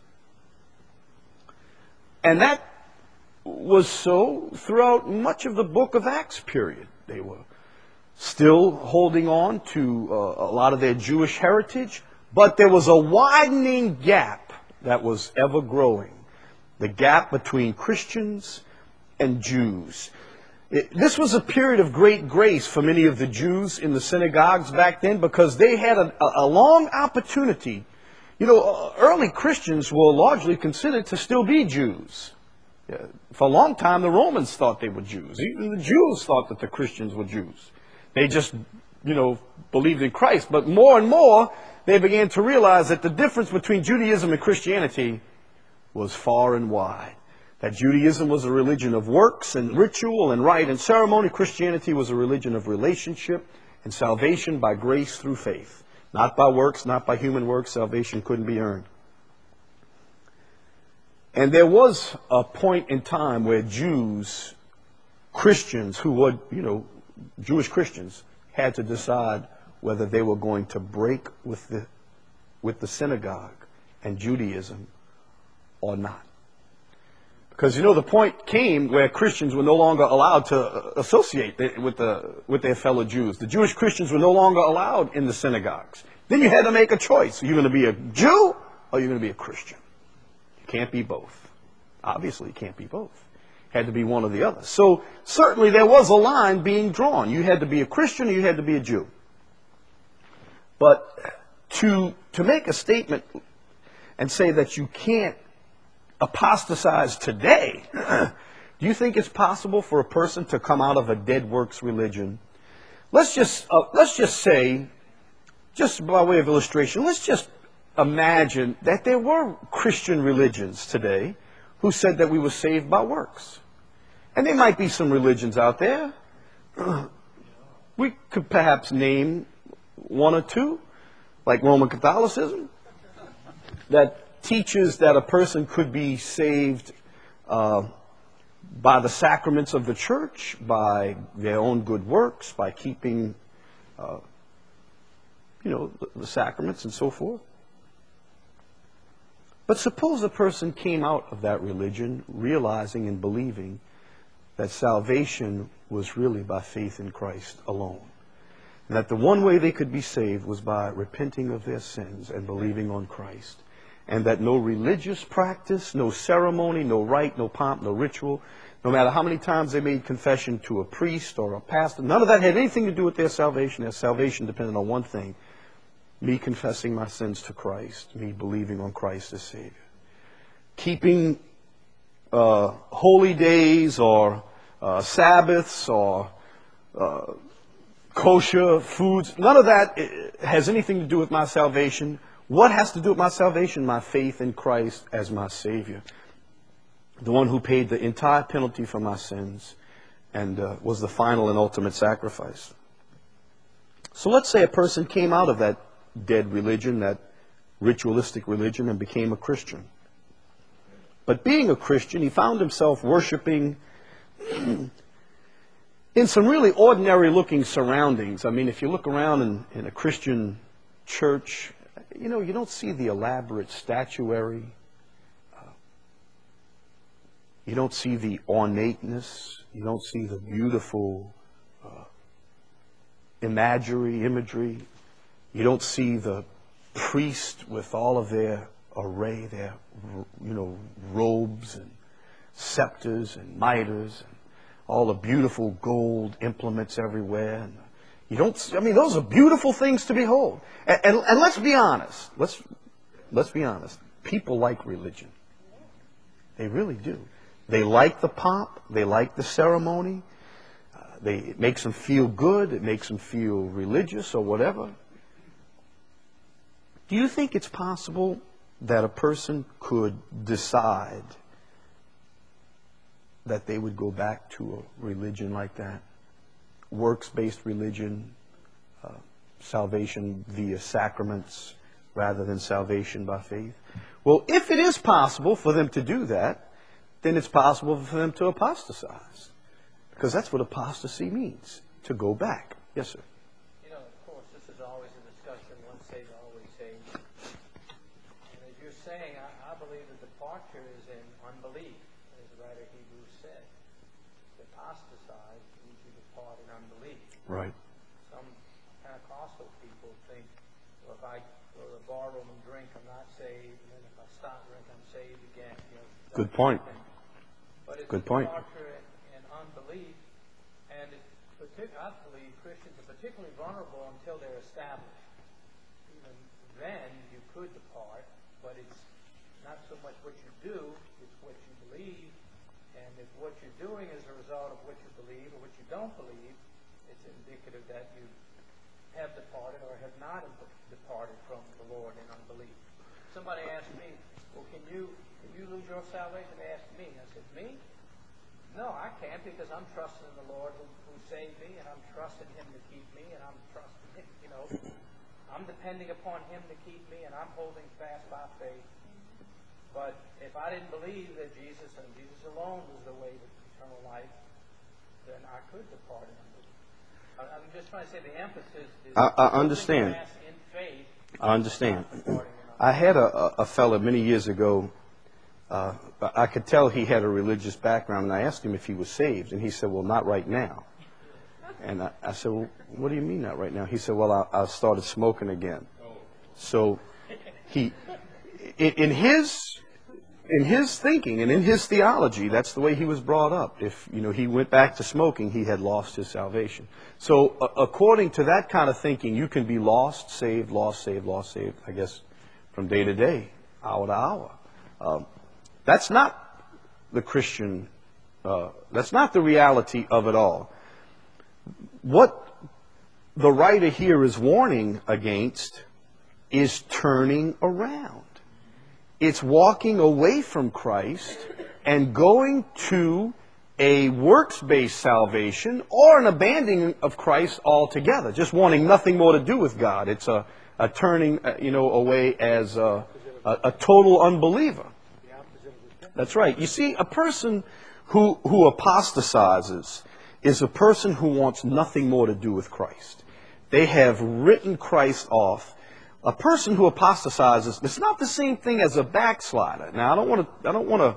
And that was so throughout much of the book of Acts period. They were still holding on to a lot of their Jewish heritage, but there was a widening gap that was ever growing. The gap between Christians and Jews. This was a period of great grace for many of the Jews in the synagogues back then because they had a long opportunity. You know, early Christians were largely considered to still be Jews. For a long time, the Romans thought they were Jews. Even the Jews thought that the Christians were Jews. They just, believed in Christ. But more and more, they began to realize that the difference between Judaism and Christianity was far and wide. That Judaism was a religion of works and ritual and rite and ceremony. Christianity was a religion of relationship and salvation by grace through faith. Not by works, not by human works. Salvation couldn't be earned. And there was a point in time where Jews, Christians who were, Jewish Christians, had to decide whether they were going to break with the synagogue and Judaism or not. Because, the point came where Christians were no longer allowed to associate with their fellow Jews. The Jewish Christians were no longer allowed in the synagogues. Then you had to make a choice. Are you going to be a Jew or are you going to be a Christian? You can't be both. Obviously, you can't be both. Had to be one or the other. So certainly there was a line being drawn. You had to be a Christian or you had to be a Jew. But to make a statement and say that you can't apostatize today, do you think it's possible for a person to come out of a dead works religion? Let's just say, just by way of illustration, let's just imagine that there were Christian religions today who said that we were saved by works. And there might be some religions out there. We could perhaps name one or two, like Roman Catholicism, that teaches that a person could be saved by the sacraments of the church, by their own good works, by keeping, the sacraments and so forth. But suppose a person came out of that religion realizing and believing that salvation was really by faith in Christ alone. And that the one way they could be saved was by repenting of their sins and believing on Christ. And that no religious practice, no ceremony, no rite, no pomp, no ritual, no matter how many times they made confession to a priest or a pastor, none of that had anything to do with their salvation. Their salvation depended on one thing: me confessing my sins to Christ, me believing on Christ as Savior. Keeping holy days or Sabbaths or kosher foods, none of that has anything to do with my salvation. What has to do with my salvation? My faith in Christ as my Savior. The one who paid the entire penalty for my sins and was the final and ultimate sacrifice. So let's say a person came out of that dead religion, that ritualistic religion, and became a Christian. But being a Christian, he found himself worshiping in some really ordinary looking surroundings. I mean, if you look around in a Christian church, you don't see the elaborate statuary. You don't see the ornateness. You don't see the beautiful imagery. You don't see the priest with all of their array, their, robes and scepters and mitres and all the beautiful gold implements everywhere. And those are beautiful things to behold. And let's be honest. Let's be honest. People like religion. They really do. They like the pomp. They like the ceremony. It makes them feel good. It makes them feel religious or whatever. Do you think it's possible that a person could decide that they would go back to a religion like that? Works-based religion, salvation via sacraments rather than salvation by faith? Well, if it is possible for them to do that, then it's possible for them to apostatize. Because that's what apostasy means, to go back. Yes, sir. You know, of course, this is always a discussion, once saved, always saved. And as you're saying, I believe the departure is in unbelief, as the writer of Hebrews said. To apostatize means you depart in unbelief. Right. Some Pentecostal people think, well, if I go to the bar room and drink, I'm not saved, and then if I stop drinking, I'm saved again. You know, Good point. But it's Good point. departure in unbelief, and I believe Christians are particularly vulnerable until they're established. Even then, you could depart, but it's not so much what you do, it's what you believe. And if what you're doing is a result of what you believe or what you don't believe, it's indicative that you have departed or have not departed from the Lord in unbelief. Somebody asked me, well, can you lose your salvation? They asked me. I said, me? No, I can't, because I'm trusting in the Lord who saved me, and I'm trusting Him to keep me, and I'm trusting Him, I'm depending upon Him to keep me, and I'm holding fast by faith. But if I didn't believe that Jesus and Jesus alone was the way to eternal life, then I could depart in unbelief. I'm just trying to say the emphasis is I understand. in faith. I understand. Not departing in unbelief. I had a fella many years ago. I could tell he had a religious background, and I asked him if he was saved, and he said, well, not right now. And I said, well, what do you mean not right now? He said, well, I started smoking again. So in his thinking and in his theology, that's the way he was brought up. If he went back to smoking, he had lost his salvation. So according to that kind of thinking, you can be lost, saved, lost, saved, lost, saved, I guess, from day to day, hour to hour. That's not the Christian, that's not the reality of it all. What the writer here is warning against is turning around. It's walking away from Christ and going to a works-based salvation or an abandoning of Christ altogether, just wanting nothing more to do with God. It's a turning, away as a total unbeliever. That's right. You see, a person who apostatizes is a person who wants nothing more to do with Christ. They have written Christ off. A person who apostatizes, it's not the same thing as a backslider. Now, I don't want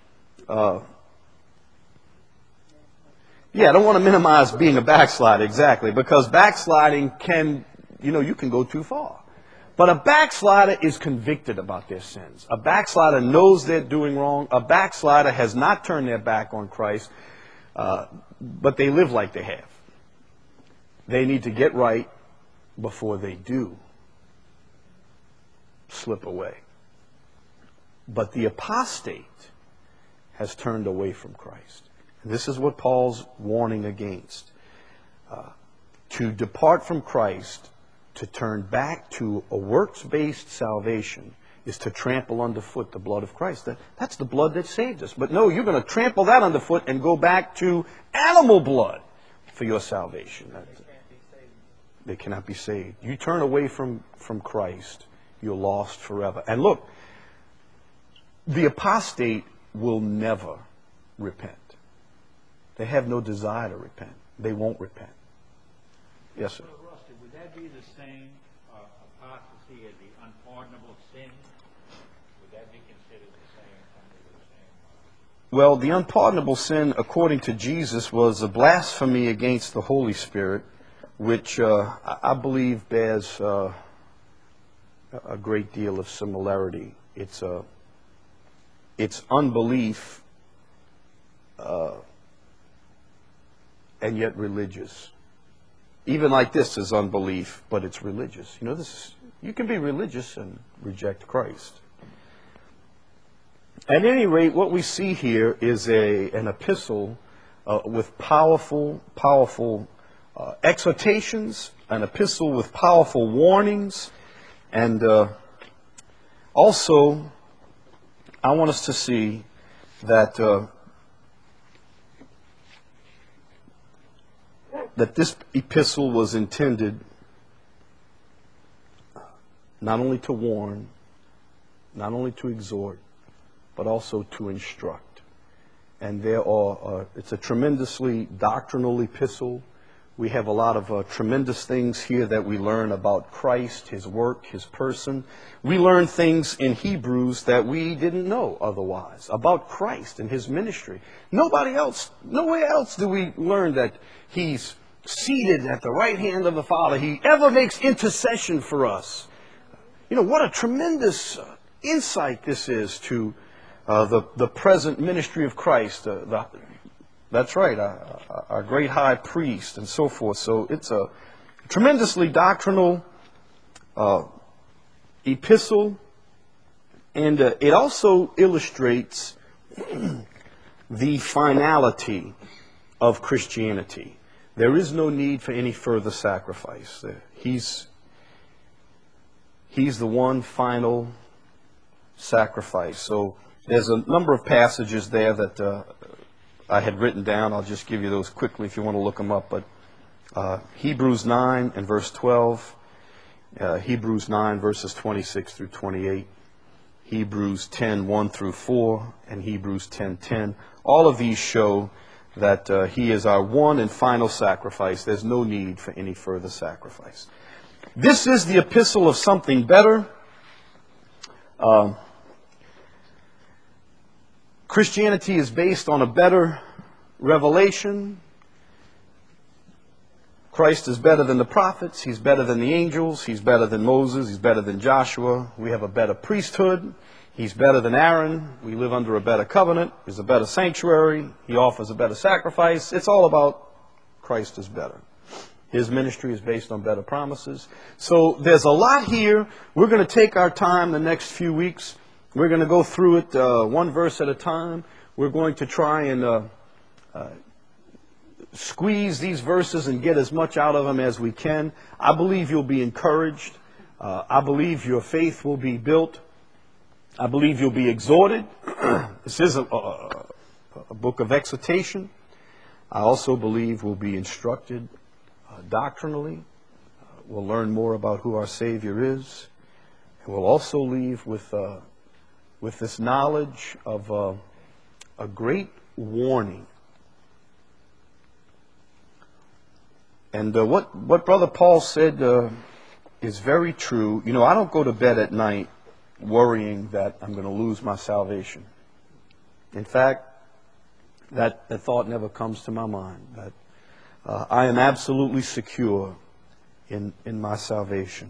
to minimize being a backslider, exactly, because backsliding can, you can go too far. But a backslider is convicted about their sins. A backslider knows they're doing wrong. A backslider has not turned their back on Christ, but they live like they have. They need to get right before they do slip away. But the apostate has turned away from Christ. And this is what Paul's warning against. To depart from Christ, to turn back to a works-based salvation, is to trample underfoot the blood of Christ. That's the blood that saved us. But no, you're going to trample that underfoot and go back to animal blood for your salvation. They cannot be saved. You turn away from Christ, you're lost forever. And look, the apostate will never repent. They have no desire to repent. They won't repent. Yes, sir. So, Rusty, would that be the same apostasy as the unpardonable sin? Would that be considered the same under the same? Well, the unpardonable sin, according to Jesus, was a blasphemy against the Holy Spirit, which I believe bears a great deal of similarity. It's unbelief and yet religious. Even like this is unbelief, but it's religious. You can be religious and reject Christ. At any rate, what we see here is an epistle with powerful exhortations, an epistle with powerful warnings, and also I want us to see that this epistle was intended not only to warn, not only to exhort, but also to instruct. and it's a tremendously doctrinal epistle. We have a lot of tremendous things here that we learn about Christ, His work, His person. We learn things in Hebrews that we didn't know otherwise about Christ and His ministry. Nowhere else do we learn that He's seated at the right hand of the Father. He ever makes intercession for us. You know, what a tremendous insight this is to the present ministry of Christ. That's right, our great high priest and so forth. So it's a tremendously doctrinal epistle, and it also illustrates the finality of Christianity. There is no need for any further sacrifice. He's the one final sacrifice. So there's a number of passages there that I had written down. I'll just give you those quickly if you want to look them up. But Hebrews 9 and verse 12, Hebrews 9 verses 26 through 28, Hebrews 10, 1 through 4, and Hebrews 10, 10. All of these show that He is our one and final sacrifice. There's no need for any further sacrifice. This is the epistle of something better. Christianity is based on a better revelation. Christ is better than the prophets. He's better than the angels. He's better than Moses. He's better than Joshua. We have a better priesthood. He's better than Aaron. We live under a better covenant. There's a better sanctuary. He offers a better sacrifice. It's all about Christ is better. His ministry is based on better promises. So there's a lot here. We're going to take our time the next few weeks. We're going to go through it one verse at a time. We're going to try and squeeze these verses and get as much out of them as we can. I believe you'll be encouraged. I believe your faith will be built. I believe you'll be exhorted. This is a book of exhortation. I also believe we'll be instructed doctrinally. We'll learn more about who our Savior is. And we'll also leave with this knowledge of a great warning. And what Brother Paul said is very true. You know, I don't go to bed at night worrying that I'm going to lose my salvation. In fact, that thought never comes to my mind, that I am absolutely secure in my salvation.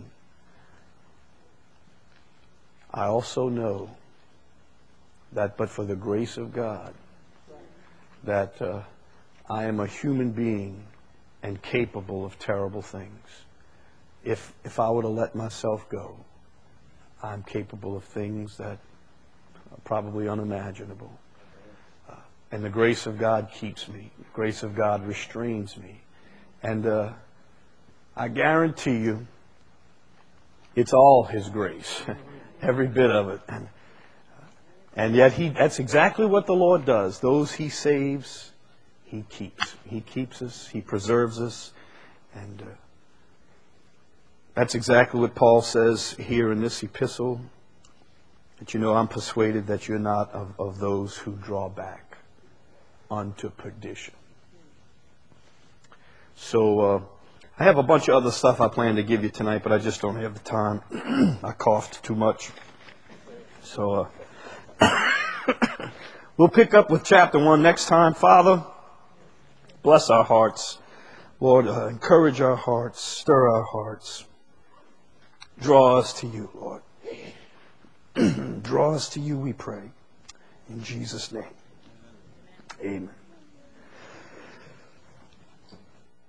I also know that but for the grace of God, that I am a human being and capable of terrible things. If I were to let myself go, I'm capable of things that are probably unimaginable. And the grace of God keeps me. The grace of God restrains me. And I guarantee you, it's all His grace. Every bit of it. And yet that's exactly what the Lord does. Those He saves, He keeps. He keeps us. He preserves us. And that's exactly what Paul says here in this epistle. That, you know, I'm persuaded that you're not of those who draw back unto perdition. So I have a bunch of other stuff I plan to give you tonight, but I just don't have the time. I coughed too much. So we'll pick up with chapter 1 next time. Father, bless our hearts. Lord, encourage our hearts, stir our hearts. Draw us to you, Lord. Draw us to you, we pray. In Jesus' name. Amen.